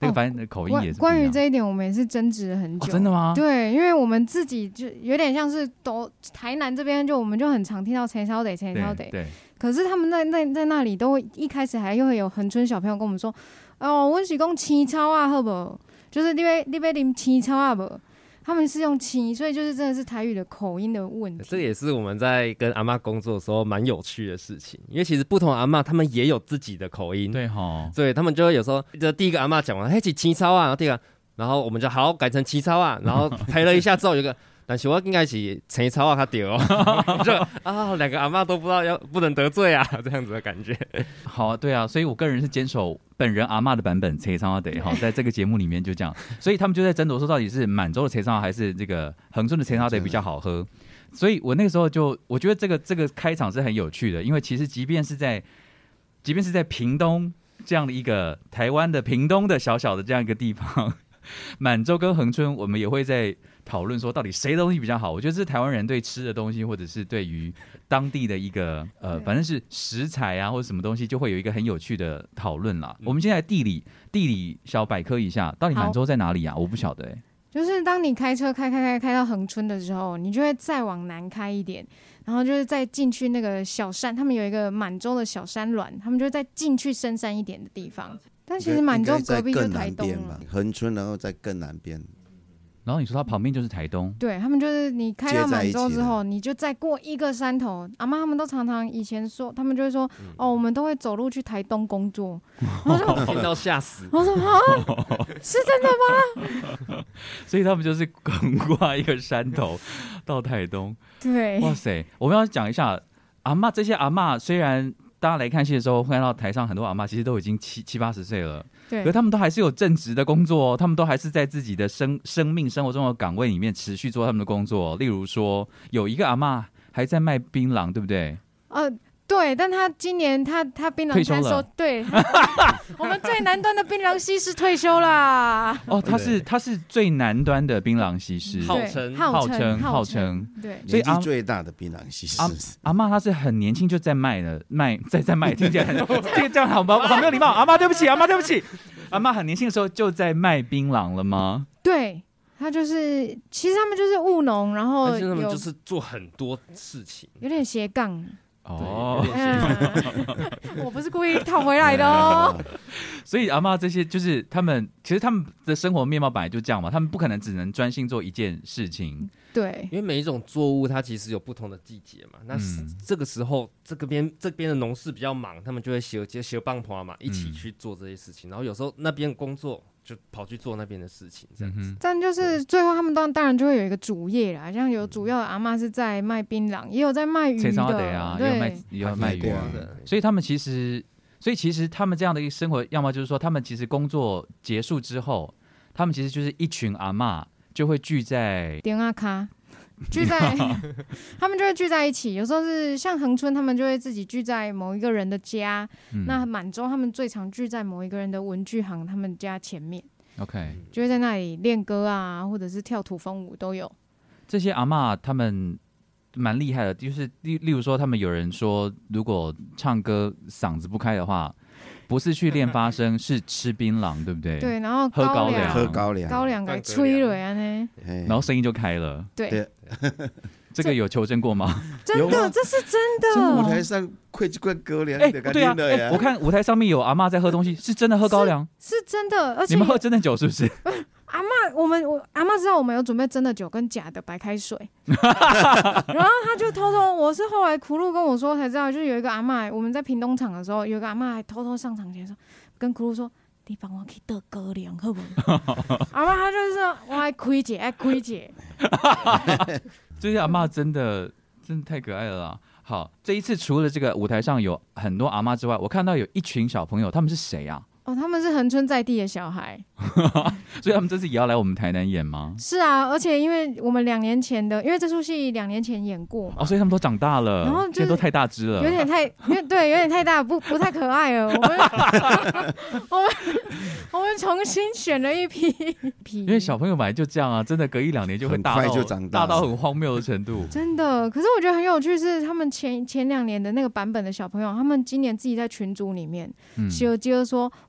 那个反正口音也是不一样。 关于这一点，我们也是争执很久。 哦、真的吗？ 对，因为我们自己就有点像是都台南这边，就我们就很常听到青草地、青草地。 对。 可是他们在在在那里都会一开始还会有恒春小朋友跟我们说：“哦，我是讲青草啊，好不好？就是你要你要啉青草啊不？”他们是用青，所以就是真的是台语的口音的问题。 这也是我们在跟阿嬷工作的时候蛮有趣的事情，因为其实不同的阿嬷他们也有自己的口音， 对齁， 所以他们就会有时候，就第一个阿嬷讲完，嘿，是青草啊，然后第二个，然后我们就好改成青草啊，然后排了一下之后，有个，但是我应该是青草啊，他对哦，就啊，两个阿嬷都不知道要不能得罪啊，这样子的感觉。 好，对啊，所以我个人是坚守本人阿嬷的版本青草啊得哈，在这个节目里面就这样，所以他们就在争夺说到底是满洲的青草还是这个恒春的青草得比较好喝。所以我那个时候就我觉得这个这个开场是很有趣的，因为其实即便是在即便是在屏东这样的一个台湾的屏东的小小的这样一个地方，满洲跟恒春我们也会在讨论说到底谁的东西比较好。我觉得这是台湾人对吃的东西或者是对于当地的一个呃反正是食材啊或者什么东西就会有一个很有趣的讨论啦、嗯、我们现在地理地理小百科一下，到底满洲在哪里啊？我不晓得、欸、 就是当你开车开开开开到恒春的时候，你就会再往南开一点，然后就是再进去那个小山，他们有一个满洲的小山峦，他们就会再进去深山一点的地方。但其实满洲隔壁就是台东了， 恒春然后在更南边。 然后你说它旁边就是台东， 对，他们就是你开到满洲之后，你就再过一个山头。阿嬷他们都常常以前说，他们就会说、嗯、哦，我们都会走路去台东工作。我说听到吓死， 我说啊，是真的吗？ 所以他们就是横跨一个山头到台东。 对， 哇塞，我们要讲一下阿嬷，这些阿嬷虽然大家来看戏的时候会看到台上很多阿嬷其实都已经七七八十岁了， 对， 可他们都还是有正职的工作、哦、他们都还是在自己的生生命生活中的岗位里面持续做他们的工作、哦、例如说有一个阿嬷还在卖槟榔，对不对？ 呃对，但他今年他他槟榔退休了， 对，我们最南端的槟榔西施退休啦。 哦，他是他是最南端的槟榔西施， 号称号称号称， 对， 所以年纪最大的槟榔西施。 阿嬷她是很年轻就在卖了，卖在在卖，听起来很这个这样好吗？好没有礼貌。阿嬷对不起，阿嬷对不起，阿嬷很年轻的时候就在卖槟榔了吗？ 对。他就是，其实他们就是务农，然后但是他们就是做很多事情， 有点斜杠。 哦、 嗯，我不是故意套回来的哦。 所以阿嬷这些就是他们，其实他们的生活面貌本来就这样嘛，他们不可能只能专心做一件事情。 对， 因为每一种作物它其实有不同的季节嘛，那、嗯、这个时候这个边这边的农事比较忙，他们就会协接协棒婆嘛，一起去做这些事情、嗯、然后有时候那边工作就跑去做那边的事情，这样子、嗯、 但就是最后他们当当然就会有一个主业啦，像有主要的阿嬷是在卖槟榔，也有在卖鱼的， 啊、对，也有卖也有卖鱼的，所以他们其实所以其实他们这样的一个生活样貌，就是说他们其实工作结束之后，他们其实就是一群阿嬷就会聚在点啊卡聚在他们就会聚在一起，有时候是像恒春他们就会自己聚在某一个人的家、嗯、那满洲他们最常聚在某一个人的文具行他们家前面， OK， 就会在那里练歌啊或者是跳土风舞都有。 这些阿嬷他们蛮厉害的，就是例例如说他们有人说如果唱歌嗓子不开的话，不是去练发声是吃槟榔，对不对？ 对，然后喝高粱， 喝高粱， 高粱给吹了呀呢， 然后声音就开了。 对， 这个有求证过吗？ 真的，这是真的。 这舞台上会这罐高粱， 哎，对啊，我看舞台上面有阿嬷在喝东西，是真的喝高粱， 是真的，而且你们喝真的酒是不是？ 阿嬷，我们我阿嬷知道我们有准备真的酒跟假的白开水，然后他就偷偷，我是后来苦路跟我说才知道，就是有一个阿嬷，我们在屏东场的时候，有一个阿嬷还偷偷上场前说，跟苦路说，你帮我去倒高粱好不好？阿嬷她就是说，我爱开姐，爱开姐。 这些阿嬷真的真的太可爱了啦。好，这一次除了这个舞台上有很多阿嬷之外，我看到有一群小朋友，他们是谁啊？ 哦，他们是恒春在地的小孩， 所以他们这次也要来我们台南演吗？ 是啊，而且因为我们两年前的，因为这出戏两年前演过嘛， 哦，所以他们都长大了，然后现在都太大只了， 有点太，因为对，有点太大，不不太可爱了。我们我们我们重新选了一批， 因为小朋友本来就这样啊，真的隔一两年就会大到很快就长大， 大到很荒谬的程度。 真的，可是我觉得很有趣是，他们前前两年的那个版本的小朋友，他们今年自己在群组里面，小杰、嗯、说。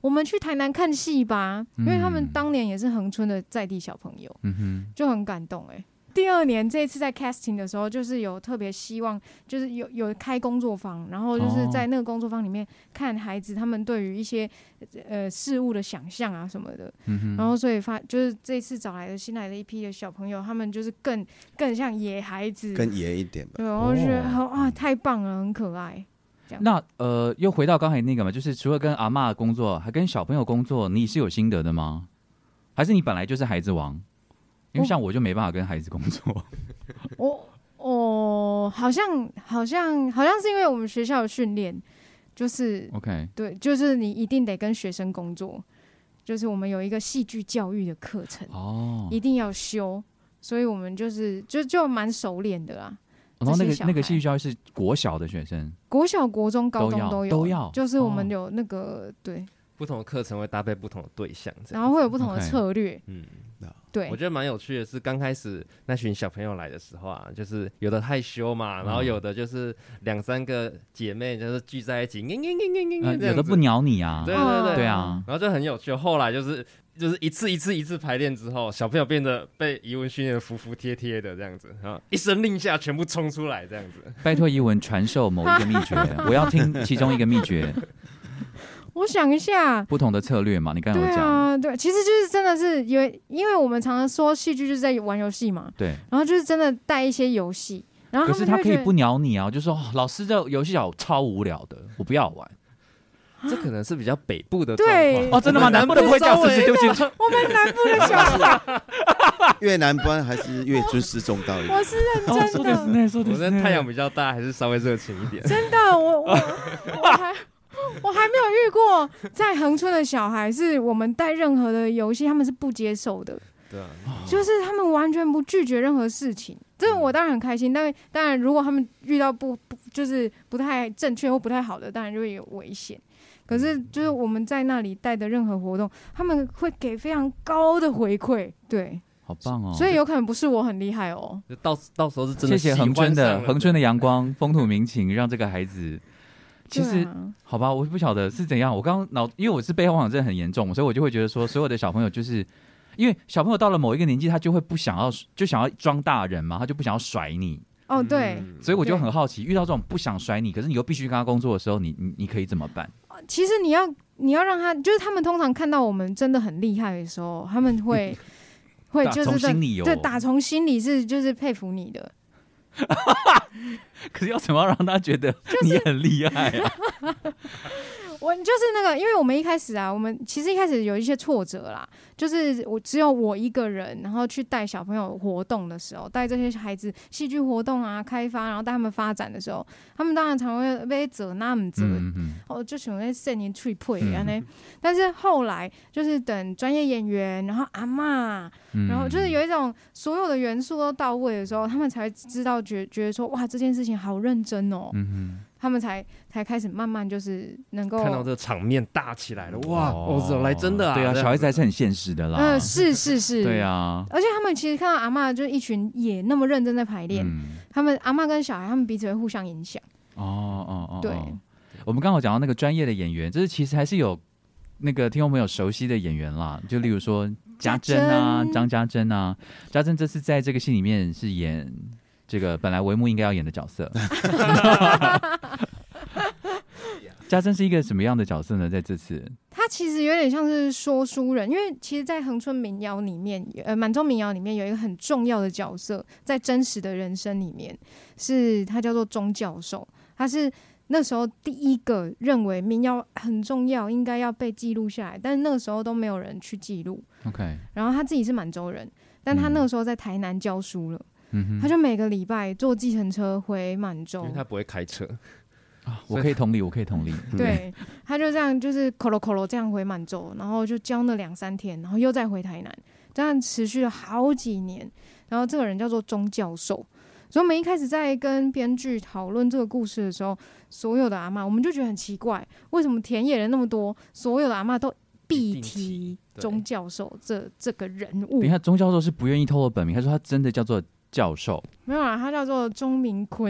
我们去台南看戏吧，因为他们当年也是恒春的在地小朋友， 嗯哼， 就很感动哎、欸。第二年这一次在 casting 的时候，就是有特别希望，就是有有开工作坊，然后就是在那个工作坊里面看孩子他们对于一些呃事物的想象啊什么的， 嗯、 然后所以发就是这次找来的新来的一批的小朋友，他们就是更更像野孩子， 更野一点吧。 对，然后觉得、哦、啊太棒了，很可爱。 那呃，又回到刚才那个嘛，就是除了跟阿嬷工作，还跟小朋友工作，你是有心得的吗？还是你本来就是孩子王？因为像我就没办法跟孩子工作。 我我好像好像好像是因为我们学校的训练，就是 OK， 对，就是你一定得跟学生工作，就是我们有一个戏剧教育的课程， 哦， 一定要修，所以我们就是就就蛮熟练的啦。 然后那个那个戏剧教育是国小的学生， 国小、国中、高中都有， 都要， 就是我们有那个、哦、对不同的课程会搭配不同的对象， 然后会有不同的策略。 嗯， 对， 我觉得蛮有趣的是，刚开始那群小朋友来的时候啊，就是有的害羞嘛，然后有的就是两三个姐妹就是聚在一起， 呃、有的不鸟你啊， 对对对， 对啊， 然后就很有趣。后来就是就是一次一次一次排练之后，小朋友变得被怡文训练的服服帖帖的这样子，然后一声令下，全部冲出来这样子。 拜托怡文传授某一个秘诀，我要听其中一个秘诀。 我想一下， 不同的策略嘛，你刚才有讲， 对啊，对，其实就是真的是因为，因为我们常常说戏剧就是在玩游戏嘛， 对， 然后就是真的带一些游戏，然后他可是他可以不鸟你啊，就说、哦、老师这游戏好超无聊的，我不要玩。 这可能是比较北部的状况。 对哦，真的吗？南部的不会这样，是不是？对不起， 我们南部的小孩越南端还是越尊师重道一点。 我是认真的， 哦、说的是那，说的是我在太阳比较大，还是稍微热情一点。 真的，我我我还。我还没有遇过在恒春的小孩是我们带任何的游戏他们是不接受的， 对啊， 就是他们完全不拒绝任何事情，这我当然很开心，但当然如果他们遇到不不就是不太正确或不太好的，当然就会有危险。可是就是我们在那里带的任何活动，他们会给非常高的回馈，对， 好棒哦！ 所以有可能不是我很厉害哦， 就到到时候是真的。 谢谢恒春的恒春的阳光、风土民情，让这个孩子。其实、啊、好吧，我不晓得是怎样。我刚刚脑，因为我是背后妄想症很严重，所以我就会觉得说，所有的小朋友就是因为小朋友到了某一个年纪，他就会不想要，就想要装大人嘛，他就不想要甩你。 哦，对， 嗯、 所以我就很好奇，遇到这种不想甩你，可是你又必须跟他工作的时候，你你你可以怎么办？ 其实你要你要让他，就是他们通常看到我们真的很厉害的时候，他们会会就是打从心里有， 对，打从心里是就是佩服你的。 可是要怎么样让他觉得你很厉害啊？ 我就是那个，因为我们一开始啊，我们其实一开始有一些挫折啦，就是我只有我一个人，然后去带小朋友活动的时候，带这些孩子戏剧活动啊开发，然后带他们发展的时候，他们当然常会被责那么责，哦，就想在圣年脆配安呢。但是后来就是等专业演员，然后阿嬷，然后就是有一种所有的元素都到位的时候，他们才知道觉觉得说哇，这件事情好认真哦。嗯他们才才开始慢慢就是能够看到这个场面大起来了，哇！哦，怎么来真的啊？ 对啊，小孩子还是很现实的啦。 嗯，是是是， 对啊。 而且他们其实看到阿嬷就是一群也那么认真在排练，嗯、他们阿嬷跟小孩他们彼此会互相影响。 哦哦哦， 对。 我们刚好讲到那个专业的演员，就是其实还是有那个听众朋友熟悉的演员啦，就例如说家珍啊，张家珍啊，家珍这次在这个戏里面是演。这个本来帷幕应该要演的角色，家珍是一个什么样的角色呢？在这次， 他其实有点像是说书人，因为其实，在恒春民谣里面，呃，满洲民谣里面有一个很重要的角色，在真实的人生里面，是他叫做钟教授，他是那时候第一个认为民谣很重要，应该要被记录下来，但是那个时候都没有人去记录。 OK， 然后他自己是满洲人，但他那个时候在台南教书了。 嗯、 他就每个礼拜坐计程车回满洲， 因为他不会开车啊。我可以同理，我可以同理。 对，他就这样就是口咯口咯这样回满洲，然后就教那两三天，然后又再回台南，这样持续了好几年。然后这个人叫做钟教授，所以我们一开始在跟编剧讨论这个故事的时候，所有的阿嬷我们就觉得很奇怪，为什么田野人那么多，所有的阿嬷都必提钟教授这这个人物？ 等一下，钟教授是不愿意透露本名，他说他真的叫做。教授没有啊，他叫做钟明坤，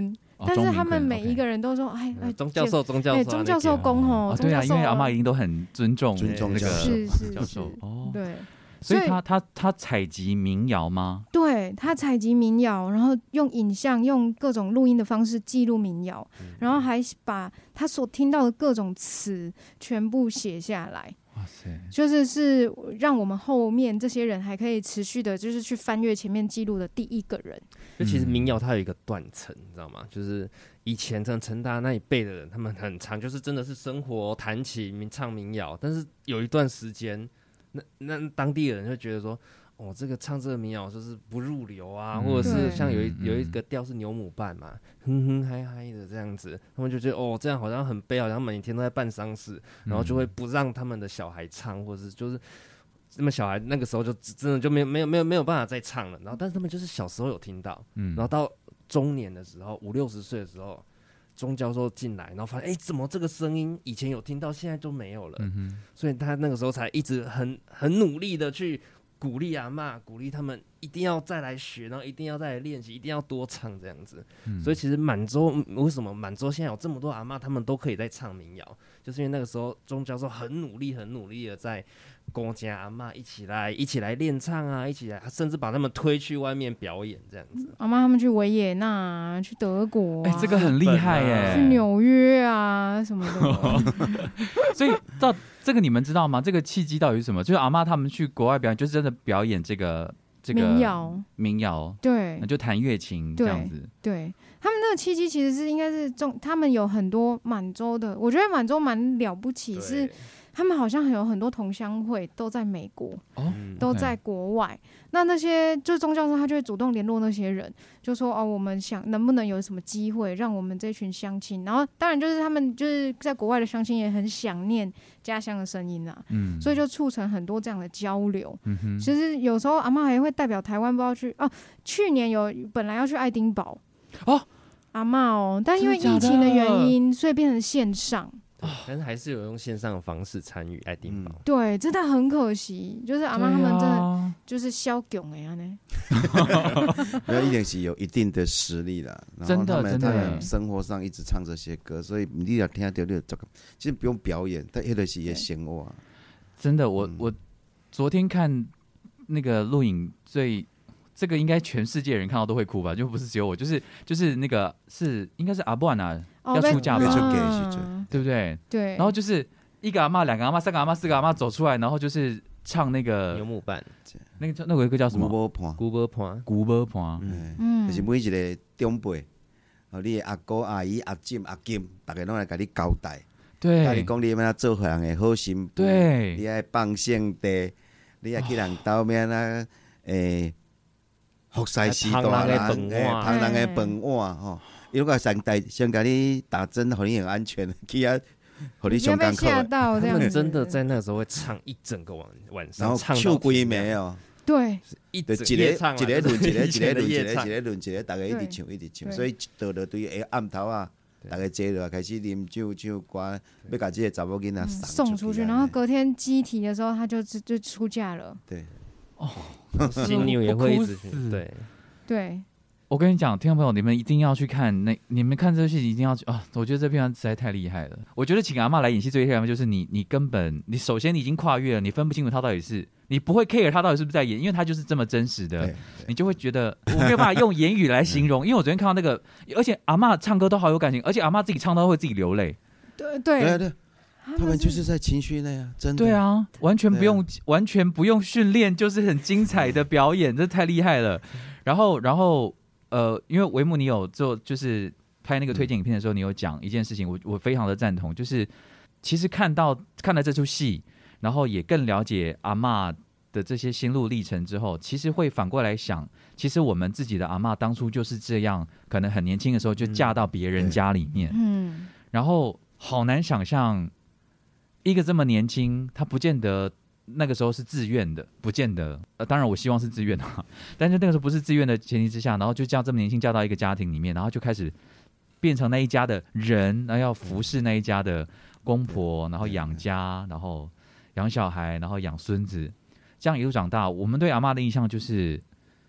但是他们每一个人人都说，哎哎， 钟教授，钟教授， 钟教授公吼， 对啊，因为阿嬷一定都很尊重尊重那个是是教授哦， 对。 所以他他他采集民谣吗？ 对，他采集民谣，然后用影像、用各种录音的方式记录民谣，嗯、然后还把他所听到的各种词全部写下来。 哇塞！ 就是是让我们后面这些人还可以持续的，就是去翻阅前面记录的第一个人。 就其实民谣它有一个断层，你知道吗？就是以前像陈大那一辈的人，他们很常就是真的是生活弹琴、唱民谣，但是有一段时间。那那当地人就觉得说，哦，这个唱这个民谣就是不入流啊，嗯、或者是像有一有一个调是牛母伴嘛，哼哼嗨嗨的这样子，他们就觉得哦，这样好像很悲，好像每天都在办丧事，然后就会不让他们的小孩唱，或者是就是那么小孩那个时候就真的就没有没有没有没有办法再唱了，然后但是他们就是小时候有听到，嗯，然后到中年的时候，五六十岁的时候。钟教授进来，然后发现，哎，怎么这个声音以前有听到，现在就没有了？嗯、所以他那个时候才一直很很努力的去鼓励阿嬷，鼓励他们一定要再来学，然后一定要再来练习，一定要多唱这样子。嗯、所以其实满洲为什么满洲现在有这么多阿嬷，他们都可以在唱民谣，就是因为那个时候钟教授很努力、很努力的在跟家阿嬷一起来、一起来练唱啊，一起来，甚至把他们推去外面表演这样子。 阿嬷他们去维也纳、去德国、啊， 哎、欸，这个很厉害耶， 去纽约啊什么的。 所以到这个你们知道吗？这个契机到底是什么？就是阿嬷他们去国外表演，就是真的表演这个这个民谣， 民谣， 对， 就弹乐琴这样子。 对，他们那个契机其实是应该是中，他们有很多满洲的，我觉得满洲蛮了不起，是。他们好像有很多同乡会都在美国，哦、都在国外。那那些就是钟教授，他就会主动联络那些人，就说哦，我们想能不能有什么机会让我们这群乡亲，然后当然就是他们就是在国外的乡亲也很想念家乡的声音啊，嗯，所以就促成很多这样的交流。嗯哼，其实有时候阿嬷还会代表台湾，不知道去哦，去年有本来要去爱丁堡哦，阿嬷哦，但因为疫情的原因，所以变成线上。 但是还是有用线上的方式参与爱丁堡、嗯， 对，真的很可惜，就是阿嬷他们真的就是消囧的呀呢， 没有一定是有一定的实力啦， 真的真的， 他们生活上一直唱这些歌，所以你要听到这个，其实不用表演，但那个是也生活啊。 真的，我、嗯、我昨天看那个录影最。这个应该全世界人看到都会哭吧，就不是只有我，就是就是那个是应该是阿布安娜要出嫁吧， 哦、 对不对？ 对。 然后就是一个阿嬷、两个阿嬷、三个阿嬷、四个阿嬷走出来，然后就是唱那个牛母伴， 那个那个歌叫什么？ 古波盘， 古波盘， 古波盘。 嗯，就是每一个长辈，哦，你的阿哥、阿姨、阿婶、阿金，大家拢来给你交代， 对， 跟你讲你要怎做人的好媳妇， 对， 你爱放圣地，你爱去人家面啊，诶。服侍时代啦，诶，旁人的饭碗吼，如果上台先给你打针，让你很安全，去啊，让你上艰苦。 他们真的在那个时候会唱一整个晚晚上， 然后唱几暝哦。 对， 一整一个一个轮，一个一个轮，一个一个轮，一个大家一直唱，一直唱，所以到了对下暗头啊，大家坐落开始啉酒唱歌，要把这个查某囡仔送出去，然后隔天机体的时候，他就就出嫁了。 对， 哦。 新娘也会一直对对， 我跟你讲，听众朋友，你们一定要去看那，你们看这戏一定要去啊！我觉得这片实在太厉害了。我觉得请阿嬷来演戏最厉害的就是你，你根本你首先你已经跨越了，你分不清楚他到底是，你不会 care 他到底是不是在演，因为他就是这么真实的，你就会觉得我没有办法用言语来形容。因为我昨天看到那个，而且阿嬷唱歌都好有感情，而且阿嬷自己唱都会自己流泪。 对对对对。他们就是在情绪内啊，真的。 对啊，完全不用、啊、完全不用训练，就是很精彩的表演，这太厉害了。然后，然后，呃，因为维姆你有做，就是拍那个推荐影片的时候，你有讲一件事情，我我非常的赞同，就是其实看到看了这出戏，然后也更了解阿嬷的这些心路历程之后，其实会反过来想，其实我们自己的阿嬷当初就是这样，可能很年轻的时候就嫁到别人家里面，嗯，然后好难想象。一个这么年轻，他不见得那个时候是自愿的，不见得。呃，当然我希望是自愿的，但是那个时候不是自愿的前提之下，然后就这样这么年轻嫁到一个家庭里面，然后就开始变成那一家的人，然后要服侍那一家的公婆，然后养家，然后养小孩，然后养孙子，这样一路长大。我们对阿嬷的印象就是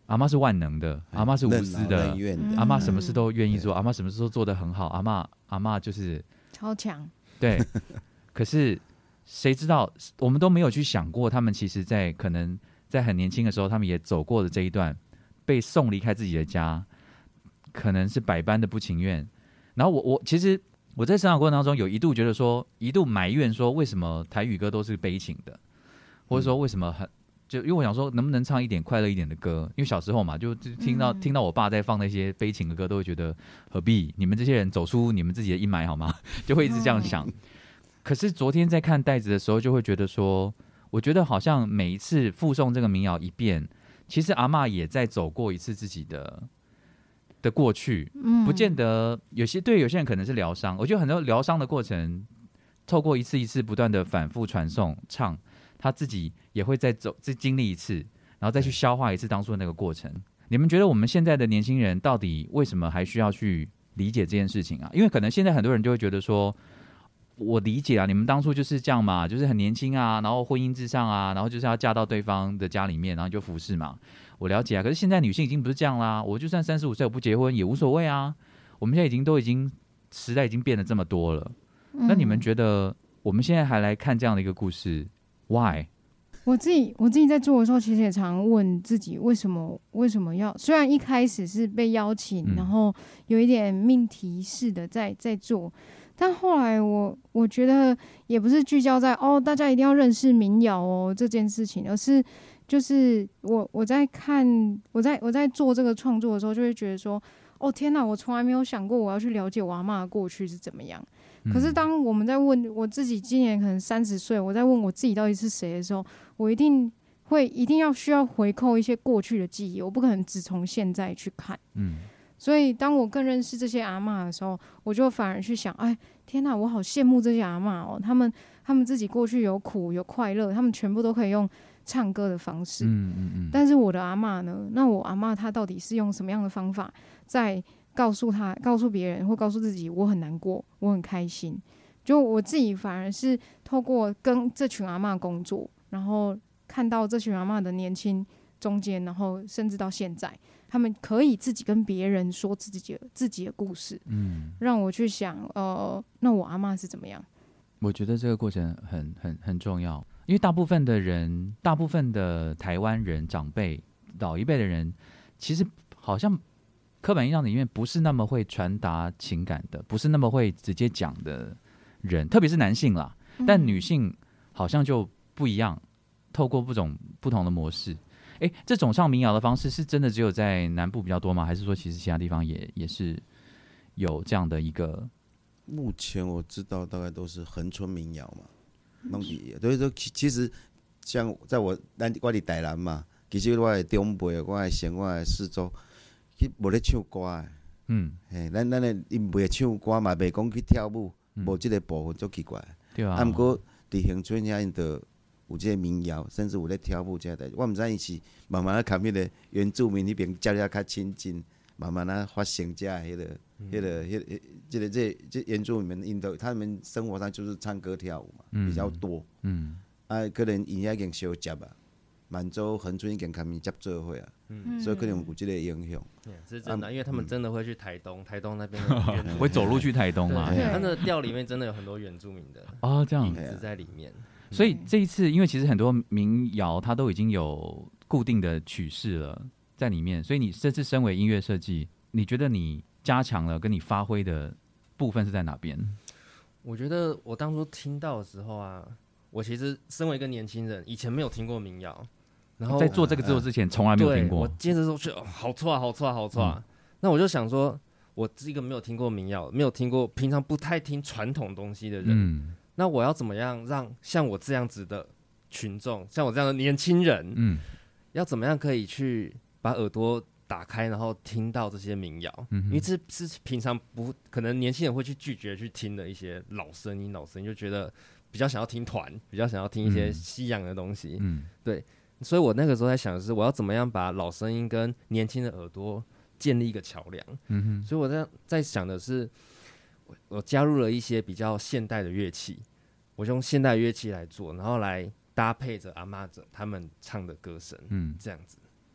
阿嬷是万能的，阿嬷是无私的， 任劳任怨的嗯阿嬷什么事都愿意做，阿嬷什么事都做得很好，阿嬷阿嬷就是超强。 对。可是谁知道，我们都没有去想过，他们其实在可能在很年轻的时候，他们也走过了这一段，被送离开自己的家，可能是百般的不情愿。然后我我其实我在成长过程当中，有一度觉得说，一度埋怨说，为什么台语歌都是悲情的，或者说为什么很。就因为我想说，能不能唱一点快乐一点的歌？因为小时候嘛，就就听到、嗯、听到我爸在放那些悲情的歌，都会觉得何必？你们这些人走出你们自己的阴霾好吗？就会一直这样想。嗯、可是昨天在看袋子的时候，就会觉得说，我觉得好像每一次复诵这个民谣一遍，其实阿嬷也在走过一次自己的的过去。嗯，不见得有些对有些人可能是疗伤，我觉得很多疗伤的过程，透过一次一次不断的反复传颂唱。他自己也会再走，再经历一次，然后再去消化一次当初的那个过程。你们觉得我们现在的年轻人到底为什么还需要去理解这件事情啊？因为可能现在很多人就会觉得说，我理解啊，你们当初就是这样嘛，就是很年轻啊，然后婚姻至上啊，然后就是要嫁到对方的家里面，然后就服侍嘛。我了解啊，可是现在女性已经不是这样啦，我就算三十五岁我不结婚也无所谓啊。我们现在已经都已经时代已经变得这么多了，嗯、那你们觉得我们现在还来看这样的一个故事？ Why？ 我自己我自己在做的时候，其实也常问自己，为什么为什么要？虽然一开始是被邀请，嗯、然后有一点命题式的在在做，但后来我我觉得也不是聚焦在哦，大家一定要认识民谣哦这件事情，而是就是我我在看我在我在做这个创作的时候，就会觉得说，哦天哪，我从来没有想过我要去了解我阿嬷的过去是怎么样。可是当我们在问我自己，今年可能三十岁，我在问我自己到底是谁的时候，我一定会一定要需要回扣一些过去的记忆，我不可能只从现在去看。嗯，所以当我更认识这些阿嬷的时候，我就反而去想，哎，天哪，我好羡慕这些阿嬷哦，他们他们自己过去有苦有快乐，他们全部都可以用唱歌的方式。嗯嗯嗯。但是我的阿嬷呢？那我阿嬷她到底是用什么样的方法在？告诉他，告诉别人，或告诉自己，我很难过，我很开心。就我自己反而是透过跟这群阿嬷工作，然后看到这群阿嬷的年轻中间，然后甚至到现在，他们可以自己跟别人说自己的自己的故事，嗯，让我去想，呃，那我阿嬷是怎么样？ 我觉得这个过程很很很重要，因为大部分的人，大部分的台湾人长辈、老一辈的人，其实好像。刻板印象里面不是那么会传达情感的，不是那么会直接讲的人，特别是男性啦。但女性好像就不一样，透过不种不同的模式。哎，这种唱民谣的方式是真的只有在南部比较多吗？还是说其实其他地方也也是有这样的一个？ 目前我知道大概都是恒春民谣嘛，弄底。所以说其实像在我咱我伫台南嘛，其实我的中辈、我的县、我的四周。去无咧唱歌诶，嗯，嘿，咱咱诶，因袂唱歌嘛，袂讲去跳舞，无即、嗯、个部分足奇怪。 对啊。 啊，毋过伫恒春遐因着有即个民谣，甚至有咧跳舞即个代志。我毋知伊是慢慢啊，甲迄个原住民迄边接了较亲近，慢慢啊发生遮迄个、迄个、迄个、即个、这这原住民因着他们生活上就是唱歌跳舞嘛，嗯、比较多。嗯。啊，可能因遐已经相接啊。满洲、恒春已经开始接做伙啊，嗯、所以可能有这个影响。 嗯，是真的，因为他们真的会去台东，嗯、台东那边的会走路去台东嘛。 他的调里面真的有很多原住民的哦，这样影子在里面。 所以这一次，因为其实很多民谣它都已经有固定的曲式了在里面，所以你这次身为音乐设计，你觉得你加强了跟你发挥的部分是在哪边？ 我觉得我当初听到的时候啊，我其实身为一个年轻人，以前没有听过民谣。然后在做这个制作之前，从来没有听过。 我接着说，哦，好错啊，好错啊，好错啊！嗯、那我就想说，我是一个没有听过民谣、没有听过、平常不太听传统东西的人，嗯、那我要怎么样让像我这样子的群众，像我这样的年轻人，嗯、要怎么样可以去把耳朵打开，然后听到这些民谣？嗯、因为这是平常不可能年轻人会去拒绝去听的一些老声音、老声音，就觉得比较想要听团，比较想要听一些西洋的东西，嗯、对。所以我那个时候在想的是，我要怎么样把老声音跟年轻的耳朵建立一个桥梁。嗯、所以我在在想的是，我加入了一些比较现代的乐器，我用现代乐器来做，然后来搭配着阿嬷他们唱的歌声，嗯，这样子。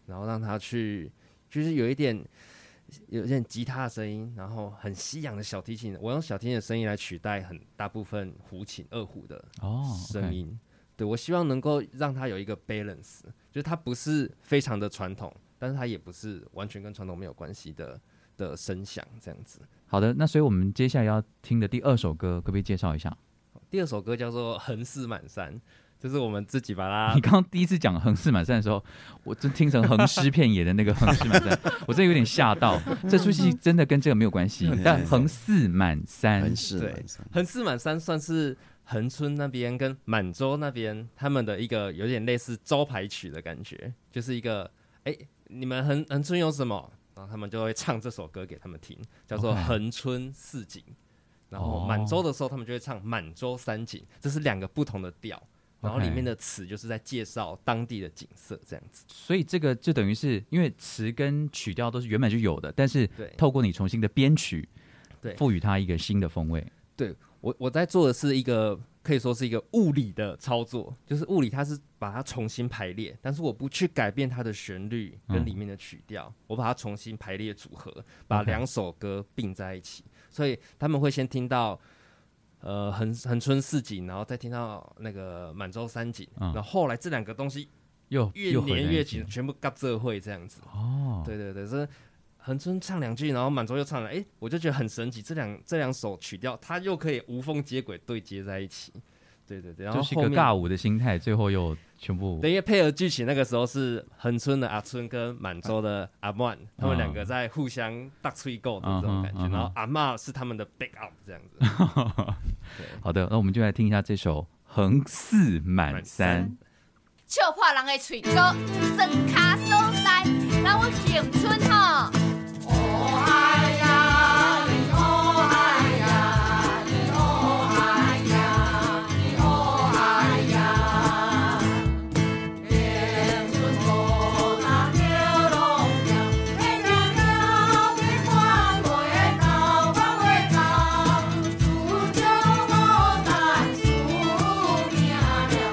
然后让它去就是有一点有一点吉他的声音，然后很西洋的小提琴，我用小提琴的声音来取代很大部分胡琴二胡的声音。哦 okay. 对，我希望能够让它有一个 balance， 就是它不是非常的传统，但是它也不是完全跟传统没有关系的的声响这样子。 好的，那所以我们接下来要听的第二首歌，可不可以介绍一下？ 第二首歌叫做《横四满山》，就是我们自己把它。 你刚刚第一次讲横四满山的时候，我真听成横尸遍野的那个横四满山，我真的有点吓到。这出戏真的跟这个没有关系，但横四满山， 横四满山， 横四满山算是恒春那边跟满洲那边他们的一个有点类似招牌曲的感觉，就是一个哎、欸，你们恒恒春有什么？然后他们就会唱这首歌给他们听，叫做《恒春四景》。然后满洲的时候，他们就会唱满洲三景，这是两个不同的调。然后里面的词就是在介绍当地的景色，这样子。 所以这个就等于是因为词跟曲调都是原本就有的，但是透过你重新的编曲，对，赋予它一个新的风味。 对，我我在做的是一个可以说是一个物理的操作，就是物理它是把它重新排列，但是我不去改变它的旋律跟里面的曲调，嗯、我把它重新排列组合，把两首歌并在一起， okay. 所以他们会先听到。呃，恒恒春四景，然后再听到那个满洲三景，嗯、然后后来这两个东西又越连越紧，全部嘎这会这样子。哦，对对对，所以恒春唱两句，然后满洲又唱了，哎，我就觉得很神奇，这两这两首曲调，它又可以无缝接轨对接在一起。对对对，然后就是一个尬舞的心态，最后又全部。 对，因为配合剧情，那个时候是恒春的阿春跟满洲的阿曼，嗯、他们两个在互相大吹够的这种感觉，嗯、然后阿嬷是他们的 back up 这样子。 好的，那我们就来听一下这首《横四满山》。 笑破人的嘴角，装卡所在，让我恒春吼。哦哎呀，你哦哎呀，你哦哎呀，你哦哎呀，恒春好那条路条，天天高天宽袂高，宽袂高，自叫我咱输命了，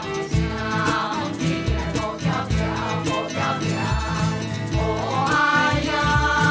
像天路迢迢路迢迢，哦哎呀。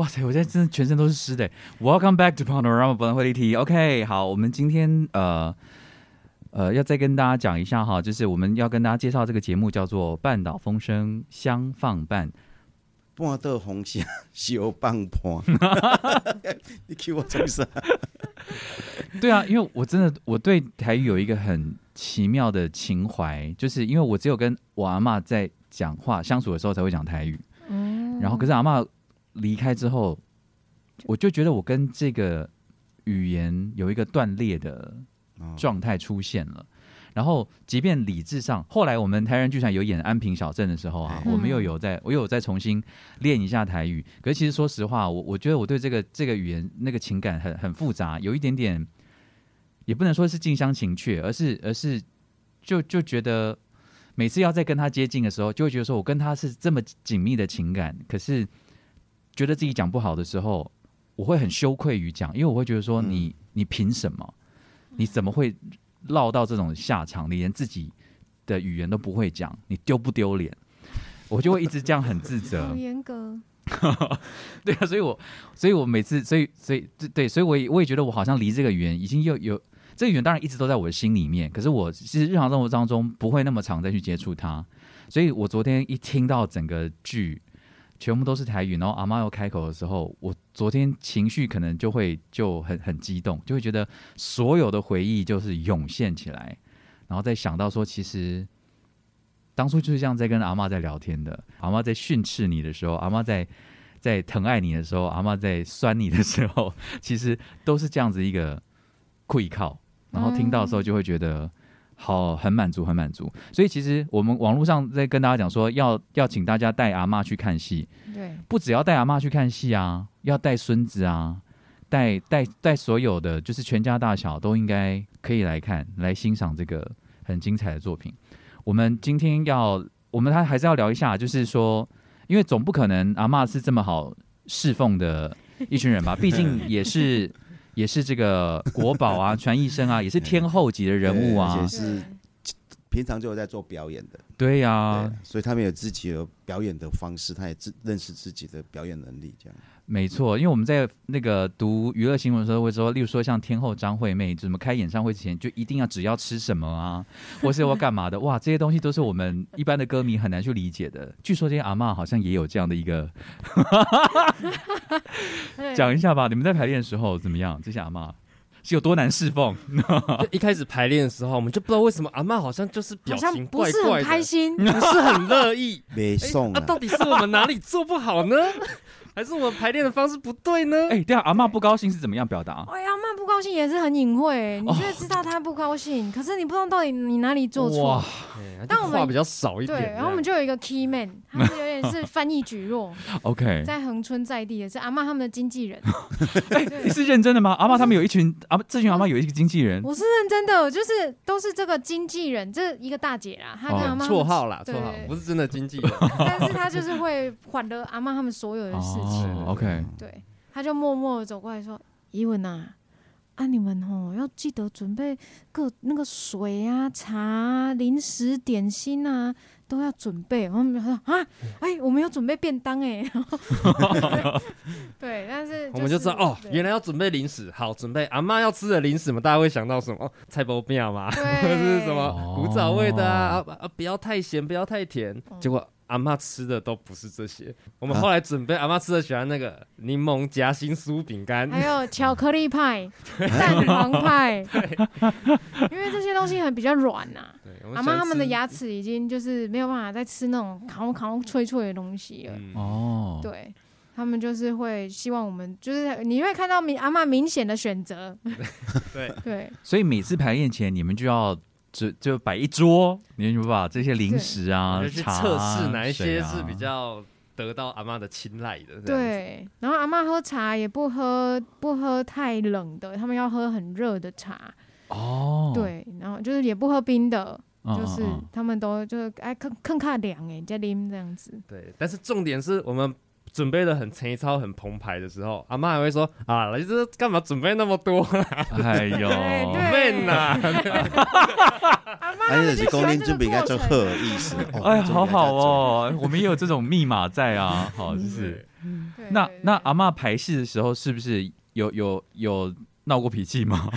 哇塞，我现在真的全身都是湿的。Welcome back to Panorama 博览会立体。OK， 好，我们今天呃呃要再跟大家讲一下哈，就是我们要跟大家介绍这个节目叫做《半岛风声相放伴》。 半岛风声相放伴，你给我做啥？ 对啊，因为我真的我对台语有一个很奇妙的情怀，就是因为我只有跟我阿嬷在讲话相处的时候才会讲台语，嗯，然后可是阿嬷离开之后，我就觉得我跟这个语言有一个断裂的状态出现了。然后，即便理智上，后来我们台人剧团有演《安平小镇》的时候啊，嗯、我们又有在，我又有再重新练一下台语。可是其实说实话，我我觉得我对这个这个语言那个情感很很复杂，有一点点，也不能说是近乡情怯，而是而是就就觉得每次要再跟他接近的时候，就会觉得说我跟他是这么紧密的情感，可是觉得自己讲不好的时候，我会很羞愧于讲，因为我会觉得说你、嗯、你凭什么？你怎么会？落到这种下场，你连自己的语言都不会讲，你丢不丢脸？我就会一直这样很自责。 好严格。 对啊，所以我，所以我每次，所以，所以，对，所以我也，我也觉得我好像离这个语言已经又有这个语言，当然一直都在我的心里面。可是我其实日常生活当中不会那么常再去接触它。所以我昨天一听到整个剧全部都是台语，然后阿嬷又开口的时候，我昨天情绪可能就会就很很激动，就会觉得所有的回忆就是涌现起来，然后再想到说，其实当初就是这样在跟阿嬷在聊天的，阿嬷在训斥你的时候，阿嬷在在疼爱你的时候，阿嬷在酸你的时候，其实都是这样子一个跪靠，然后听到的时候就会觉得。好，很满足，很满足。所以其实我们网络上在跟大家讲说，要要请大家带阿嬷去看戏，对，不只要带阿嬷去看戏啊，要带孙子啊，带带带所有的，就是全家大小都应该可以来看，来欣赏这个很精彩的作品。我们今天要，我们还是要聊一下，就是说，因为总不可能阿嬷是这么好侍奉的一群人吧，毕竟也是。也是这个国宝啊，传艺生啊，也是天后级的人物啊， 也是平常就有在做表演的。 对呀、啊， 所以他们有自己的表演的方式，他也自认识自己的表演能力，这样。 没错，因为我们在那个读娱乐新闻的时候会说，例如说像天后张惠妹，怎么开演唱会之前就一定要只要吃什么啊，或是要干嘛的，哇，这些东西都是我们一般的歌迷很难去理解的。据说这些阿嬷好像也有这样的一个，讲一下吧，你们在排练的时候怎么样？这些阿嬷是有多难侍奉？ 就一开始排练的时候，我们就不知道为什么阿嬷好像就是表情怪怪的， 不是很开心， 不是很乐意， 没送啊、 欸、啊，到底是我们哪里做不好呢？还是我们排练的方式不对呢？ 哎、欸，对啊，阿嬷不高兴是怎么样表达？ 哎呀，阿嬷不高兴也是很隐晦，你就知道她不高兴，哦、可是你不知道到底你哪里做错。 但我们话比较少一点， 对，然后我们就有一个 key man， 他是有点是翻译举弱 ，OK， 在恒春在地的是阿嬷他们的经纪人。 哎、欸，你是认真的吗？阿嬷他们有一群阿这群阿嬷有一个经纪人， 我是认真的，就是都是这个经纪人，这一个大姐啦，她跟阿嬷绰号啦，绰号不是真的经纪人， 但是她就是会缓了阿嬷他们所有的事情。 哦、OK。 对，他就默默的走过来说：“怡文啊，啊你们吼要记得准备各那个水啊、茶啊、零食、点心啊，都要准备。”然后我们说：“啊，哎，我们有准备便当哎。”对，但是、就是、 我们就知道哦，原来要准备零食。好，准备阿嬷要吃的零食嘛，大家会想到什么？菜包面嘛，或者是什么古早味的啊、哦、啊, 啊，不要太咸，不要太甜。嗯、结果。阿嬷吃的都不是这些，我们后来准备阿嬷吃的喜欢那个柠檬夹心酥饼干， 还有巧克力派、蛋黄派，因为这些东西很比较软呐、啊。阿嬷他们的牙齿已经就是没有办法再吃那种烤烤脆脆的东西了。哦、嗯，对，他们就是会希望我们就是你会看到明阿嬷明显的选择。 对对， 所以每次排练前你们就要。就就摆一桌，你就把这些零食啊、 就去测试哪一些是比较得到阿嬷的青睐的。 对，然后阿嬷喝茶也不喝不喝太冷的，他们要喝很热的茶。哦，对，然后就是也不喝冰的，哦、就是他们都就是哎更更卡凉哎，再啉这样子。 对，但是重点是我们。准备的很粗糙、很澎湃的时候，阿嬷还会说：“啊，你这干嘛准备那么多啦？” 哎呦， 闷呐！ 阿嬷就是讲恁准备该做贺意思。 哎，好好哦，我们也有这种密码在啊，好，就是。 对， 那那阿嬷排戏的时候，是不是有有有闹过脾气吗？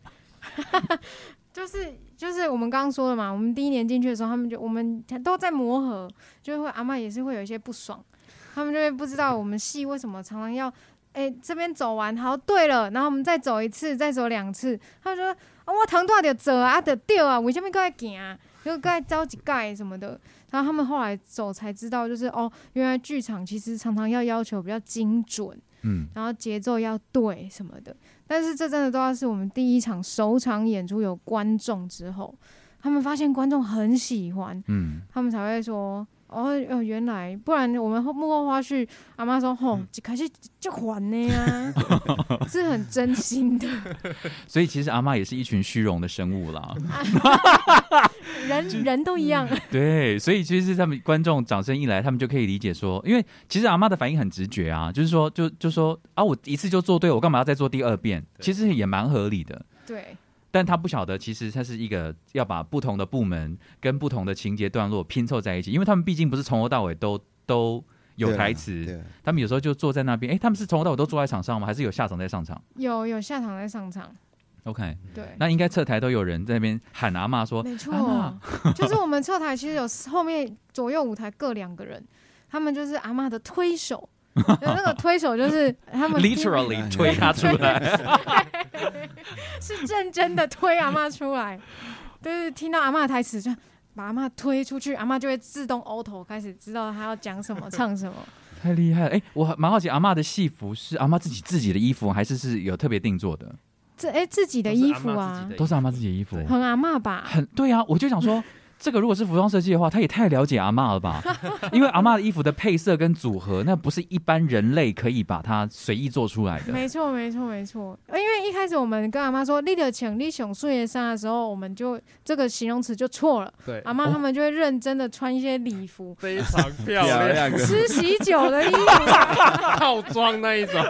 就是就是我们刚刚说的嘛，我们第一年进去的时候，他们就我们都在磨合，就会阿嬷也是会有一些不爽，他们就会不知道我们戏为什么常常要，哎、欸、这边走完好对了，然后我们再走一次，再走两次，他们就说啊我糖多就走啊，就对啊，为什么搁要行啊？就该着一盖什么的，然后他们后来走才知道，就是哦，原来剧场其实常常要要求比较精准，嗯，然后节奏要对什么的。但是这真的都要是我们第一场首场演出有观众之后，他们发现观众很喜欢，嗯，他们才会说。哦哦，原来不然我们幕后花絮，阿妈说吼，一开始就还的呀，是很真心的。 所以其实阿妈也是一群虚荣的生物啦， 人人都一样。 对，所以其实他们观众掌声一来，他们就可以理解说，因为其实阿妈的反应很直觉啊，就是说就就说啊，我一次就做对，我干嘛要再做第二遍？其实也蛮合理的。 对。 但他不晓得，其实他是一个要把不同的部门跟不同的情节段落拼凑在一起，因为他们毕竟不是从头到尾都都有台词，他们有时候就坐在那边。哎、欸，他们是从头到尾都坐在场上吗？还是有下场再上场？ 有有下场再上场。 OK， 对， 那应该侧台都有人在那边喊阿嬷说， 没错，就是我们侧台其实有后面左右舞台各两个人，他们就是阿嬷的推手。有那个推手就是他们 literally 推他出来， 是认真的推阿嬷出来，就是听到阿嬷的台词就把阿嬷推出去，阿嬷就会自动 auto 开始知道她要讲什么唱什么。 太厉害了！哎、欸，我蛮好奇，阿嬷的戏服是阿嬷自己自己的衣服，还是是有特别定做的？ 这哎、欸、自己的衣服啊， 都是阿嬷自己的衣服， 很阿嬷吧？ 很对啊，我就想说。这个如果是服装设计的话，他也太了解阿嬷了吧？因为阿嬷的衣服的配色跟组合，那不是一般人类可以把它随意做出来的。 没错，没错，没错。因为一开始我们跟阿嬷说“你的请你熊素颜衫”的时候，我们就这个形容词就错了。对，阿嬷他们就会认真的穿一些礼服， 非常漂亮， 吃喜酒的衣服， 套装那一种。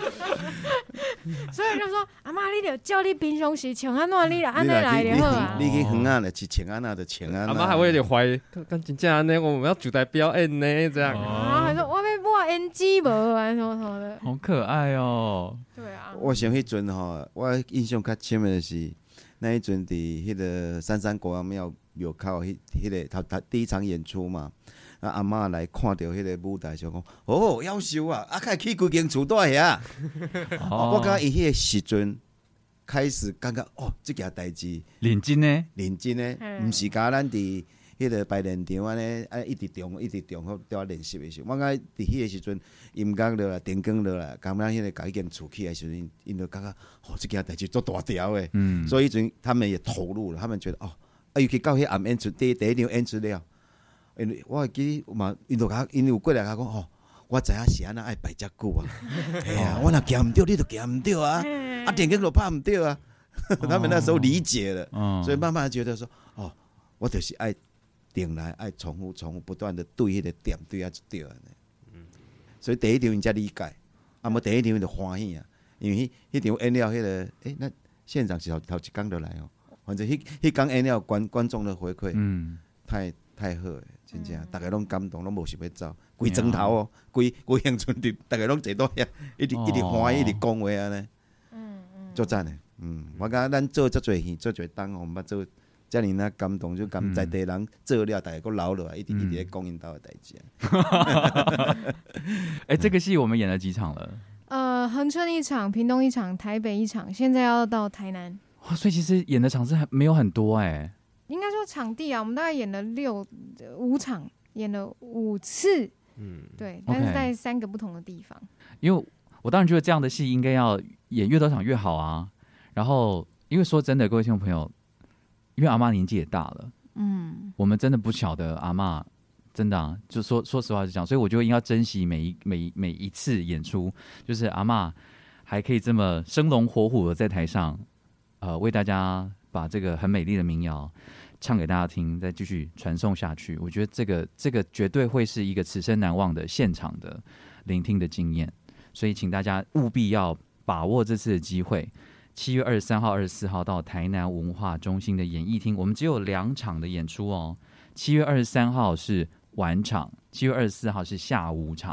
所以就说阿嬷，你就叫你平常时穿安怎，你就安尼来就好啊。 你去远啊，就是穿安那就穿安。 阿嬷还会有点怀疑，跟真正安尼，我们要主台表演呢，这样。 啊，还说我要播 N G 无啊，什么什么的。 好可爱哦。 对啊。 我想迄阵吼，我印象较深的是，那一阵伫迄个三山国王庙庙口，迄迄个他他第一场演出嘛。啊，阿嬷来看到迄个舞台上讲，哦，夭寿啊，啊，开起规间厝住遐。我感觉伊迄个时阵开始感觉，哦，这件代志认真呢， 认真呢，毋是甲咱伫迄个排练场安尼，啊，一直重一直重好在练习的时候，我感觉伫迄个时阵音乐落来，电光落来，刚刚迄个家己间厝起的时阵，因就感觉，哦，这件代志做大条的，嗯，所以迄阵他们也投入了，他们觉得哦，啊，尤其到迄暗演出第第一场演出了。因为我会记嘛，因就甲因有过来甲讲吼，我知影是安那爱排遮久啊，哎呀，我若行唔对，你就行唔对啊，啊电光就拍唔对啊，他们那时候理解了，所以慢慢觉得说，哦，我就是爱定来，爱重复、重复，不断的对迄个点对啊就对啊，所以第一场因才理解，啊，无第一场因就欢喜啊，因为迄迄场演了迄个，诶，那现场是头头一工就来哦，反正迄迄工演了观观众的回馈，嗯，太太好诶。真正，大家拢感动，拢无想要走，规砖头哦，规规乡村的，大家拢坐到遐，一直一直欢喜，一直讲话安尼，嗯嗯，足赞诶，嗯，我感觉咱做遮侪戏，做侪档，我捌做遮尔那感动，就感在地人做了，大家佫留落来，一直一直咧讲因兜诶代志。 哎，这个戏我们演了几场了？ 呃，恒春一场，屏东一场，台北一场，现在要到台南。 哇，所以其实演的场次还没有很多哎。 应该说场地啊，我们大概演了六五场，演了五次，嗯，对，但是在三个不同的地方。 因为我当然觉得这样的戏应该要演越多场越好啊。然后，因为说真的，各位听众朋友，因为阿嬷年纪也大了，嗯，我们真的不晓得阿嬷真的啊，就说说实话是这样，所以我就应该珍惜每一每每一次演出，就是阿嬷还可以这么生龙活虎的在台上，呃，为大家把这个很美丽的民谣唱给大家听，再继续传送下去。我觉得这个这个绝对会是一个此生难忘的现场的聆听的经验，所以请大家务必要把握这次的机会。七月二十三号、二十四号到台南文化中心的演艺厅，我们只有两场的演出哦。七月二十三号是晚场，七月二十四号是下午场。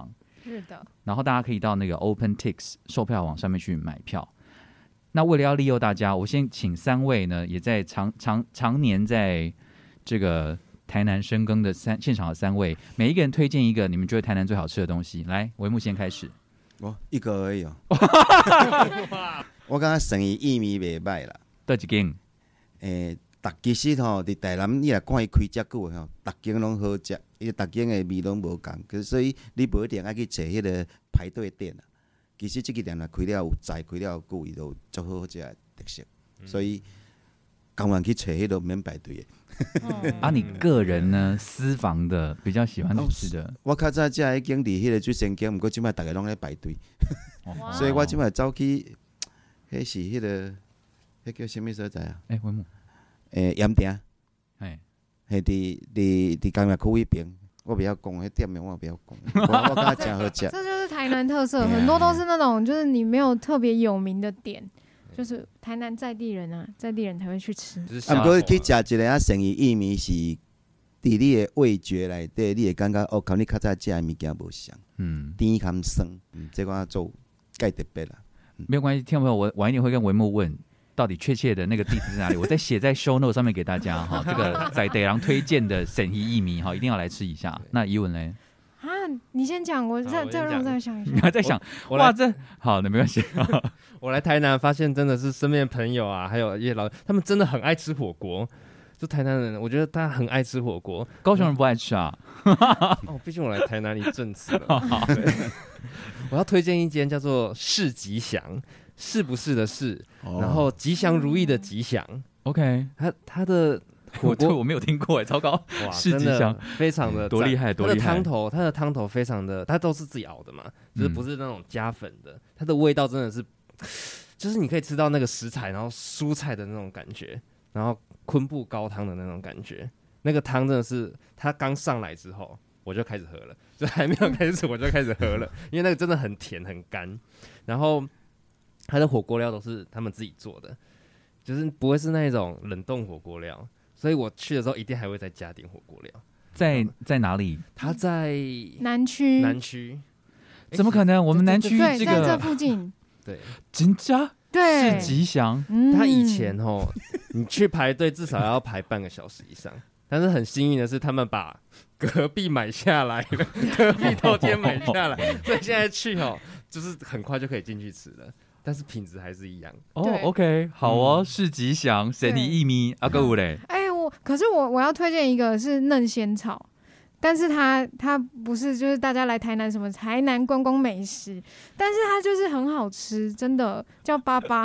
是的。 然后大家可以到那个 OpenTix 售票网上面去买票。那为了要利诱大家，我先请三位呢，也在常常常年在这个台南深耕的三现场的三位，每一个人推荐一个你们觉得台南最好吃的东西。来，维木先开始。 哦，一个而已哦。我感觉生意意味袂歹啦。 倒一间？ 诶、欸，其实吼，伫台南你来看伊开遮久吼，逐间拢好食，伊逐间的味拢无共，可是所以你无一定爱去找迄个排队店啦。其实这个店若开了有在，开了有久，伊都足好食的特色，嗯、所以甘愿去找迄个免排队的。 啊，你个人呢？私房的比较喜欢吃的？ 我较早食迄间伫迄个水仙间，毋过即摆逐个拢咧排队，所以我即摆走去，迄是迄、那个，迄叫啥物所在啊？ 诶、欸，维木， 诶、欸，盐埕， 嘿， 嘿，伫伫伫工业区迄边，我不要讲，迄店名我不要讲，我我感觉真好食。 这就是台南特色，很多都是那种就是你没有特别有名的店。就是台南在地人啊，在地人才会去吃。 啊，不过去食一个啊，生意意味是伫你的味觉内底，你会感觉哦，跟你较早食的物件无像，嗯，甜含酸，嗯，这个做介特别啦。 嗯、没有关系，听众朋友，我晚一点会跟维木问到底确切的那个地址在哪里，我再写在 show note 上面给大家哈。这个在地人推荐的生意意味哈，一定要来吃一下。那怡文嘞？ 啊，你先讲，我再再让我再想一下。 你还在想？哇，这好，那没关系。 我来台南发现真的是身边的朋友啊，还有一些老，他们真的很爱吃火锅。就台南人，我觉得大家很爱吃火锅。 高雄人不爱吃啊。 哦，毕竟我来台南一阵子了。我要推荐一间叫做市吉祥，是不是的是，哦、然后吉祥如意的吉祥。 OK， 它它的。 火锅我没有听过哎，糟糕！哇，市吉祥非常的多厉害，多厉害！ 它的汤头，它的汤头非常的，它都是自己熬的嘛，就是不是那种加粉的，嗯、它的味道真的是，就是你可以吃到那个食材，然后蔬菜的那种感觉，然后昆布高汤的那种感觉，那个汤真的是，它刚上来之后我就开始喝了，就还没有开始我就开始喝了，因为那个真的很甜很干，然后它的火锅料都是他们自己做的，就是不会是那种冷冻火锅料。所以我去的时候一定还会再加点火锅料。 在在哪里？ 它在南区。 南区？ 怎么可能？我们南区这个在这附近。 对， 真假？ 对， 是吉祥。 嗯、 他以前吼，你去排队至少要排半个小时以上。但是很幸运的是，他们把隔壁买下来了，隔壁透天买下来，所以现在去吼，就是很快就可以进去吃了。但是品质还是一样哦。OK， 好哦，市吉祥，神尼一米阿哥五嘞。 哎，我可是我我要推荐一个是嫩仙草，但是它它不是就是大家来台南什么台南观光美食，但是它就是很好吃，真的叫巴巴。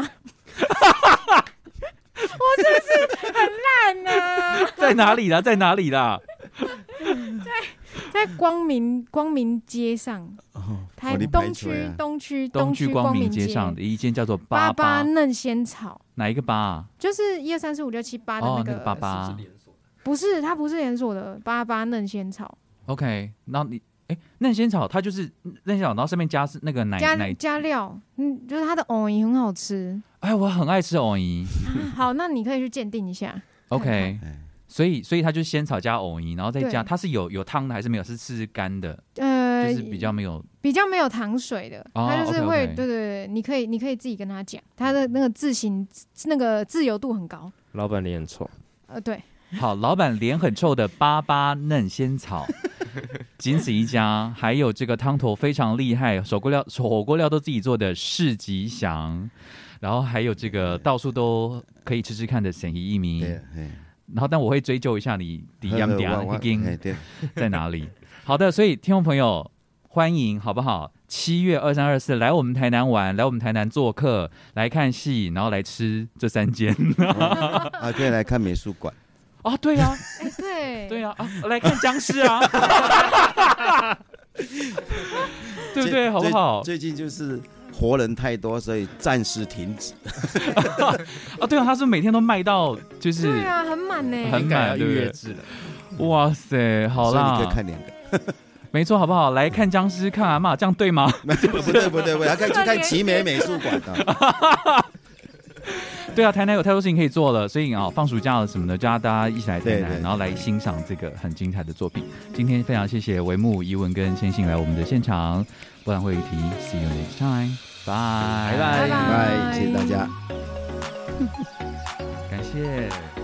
我是不是很烂啊？ 在哪里啦？在哪里啦？ 在在光明光明街上，哦、台东区东区东区光明街上的一间叫做巴巴嫩仙草。 哪一个巴、啊？ 就是一二三四五六七八的那个、 哦、那个巴巴。 不是，它不是连锁的，巴巴嫩仙草。 OK， 然后你哎，嫩仙草它就是嫩仙草，然后上面加是那个奶加奶加料，嗯，就是它的藕泥很好吃。 哎，我很爱吃藕泥。 好，那你可以去鉴定一下。 OK。所以，所以它就是仙草加藕泥，然后再加，它是有有汤的还是没有？是是干的，呃，就是比较没有， 比较没有糖水的，哦、它就是会， okay, okay 对对对，你可以你可以自己跟他讲，它的那个字形那个自由度很高。 老板脸很臭， 呃，对， 好，老板脸很臭的巴巴嫩仙草，仅此一家，还有这个汤头非常厉害，火锅料火锅料都自己做的市吉祥，然后还有这个到处都可以吃吃看的神医一米。对。然后，但我会追究一下你的样点已经在哪里。好的，所以听众朋友欢迎，好不好？七月二三二四来我们台南玩，来我们台南做客，来看戏，然后来吃这三间。 啊，可以来看美术馆。 哦，对呀、啊， 哎，对， 对呀、啊，啊，来看僵尸啊，对不对？好不好？ 最近就是活人太多，所以暂时停止。 啊，对啊，他是每天都卖到就是， 对啊，很满呢， 很满， 预约制了。 哇塞，好啦， 所以你可以看两个。 没错，好不好？来看僵尸，看阿嬷，这样对吗？ 不对，不对，不对，我要看去看奇美美术馆啊。 对啊，台南有太多事情可以做了，所以啊、哦，放暑假了什么的，叫大家一起来台南， 对对对然后来欣赏这个很精彩的作品。今天非常谢谢维木、怡文跟千信来我们的现场，不然会提 See you next time， 拜拜拜拜拜，谢谢大家。 感谢。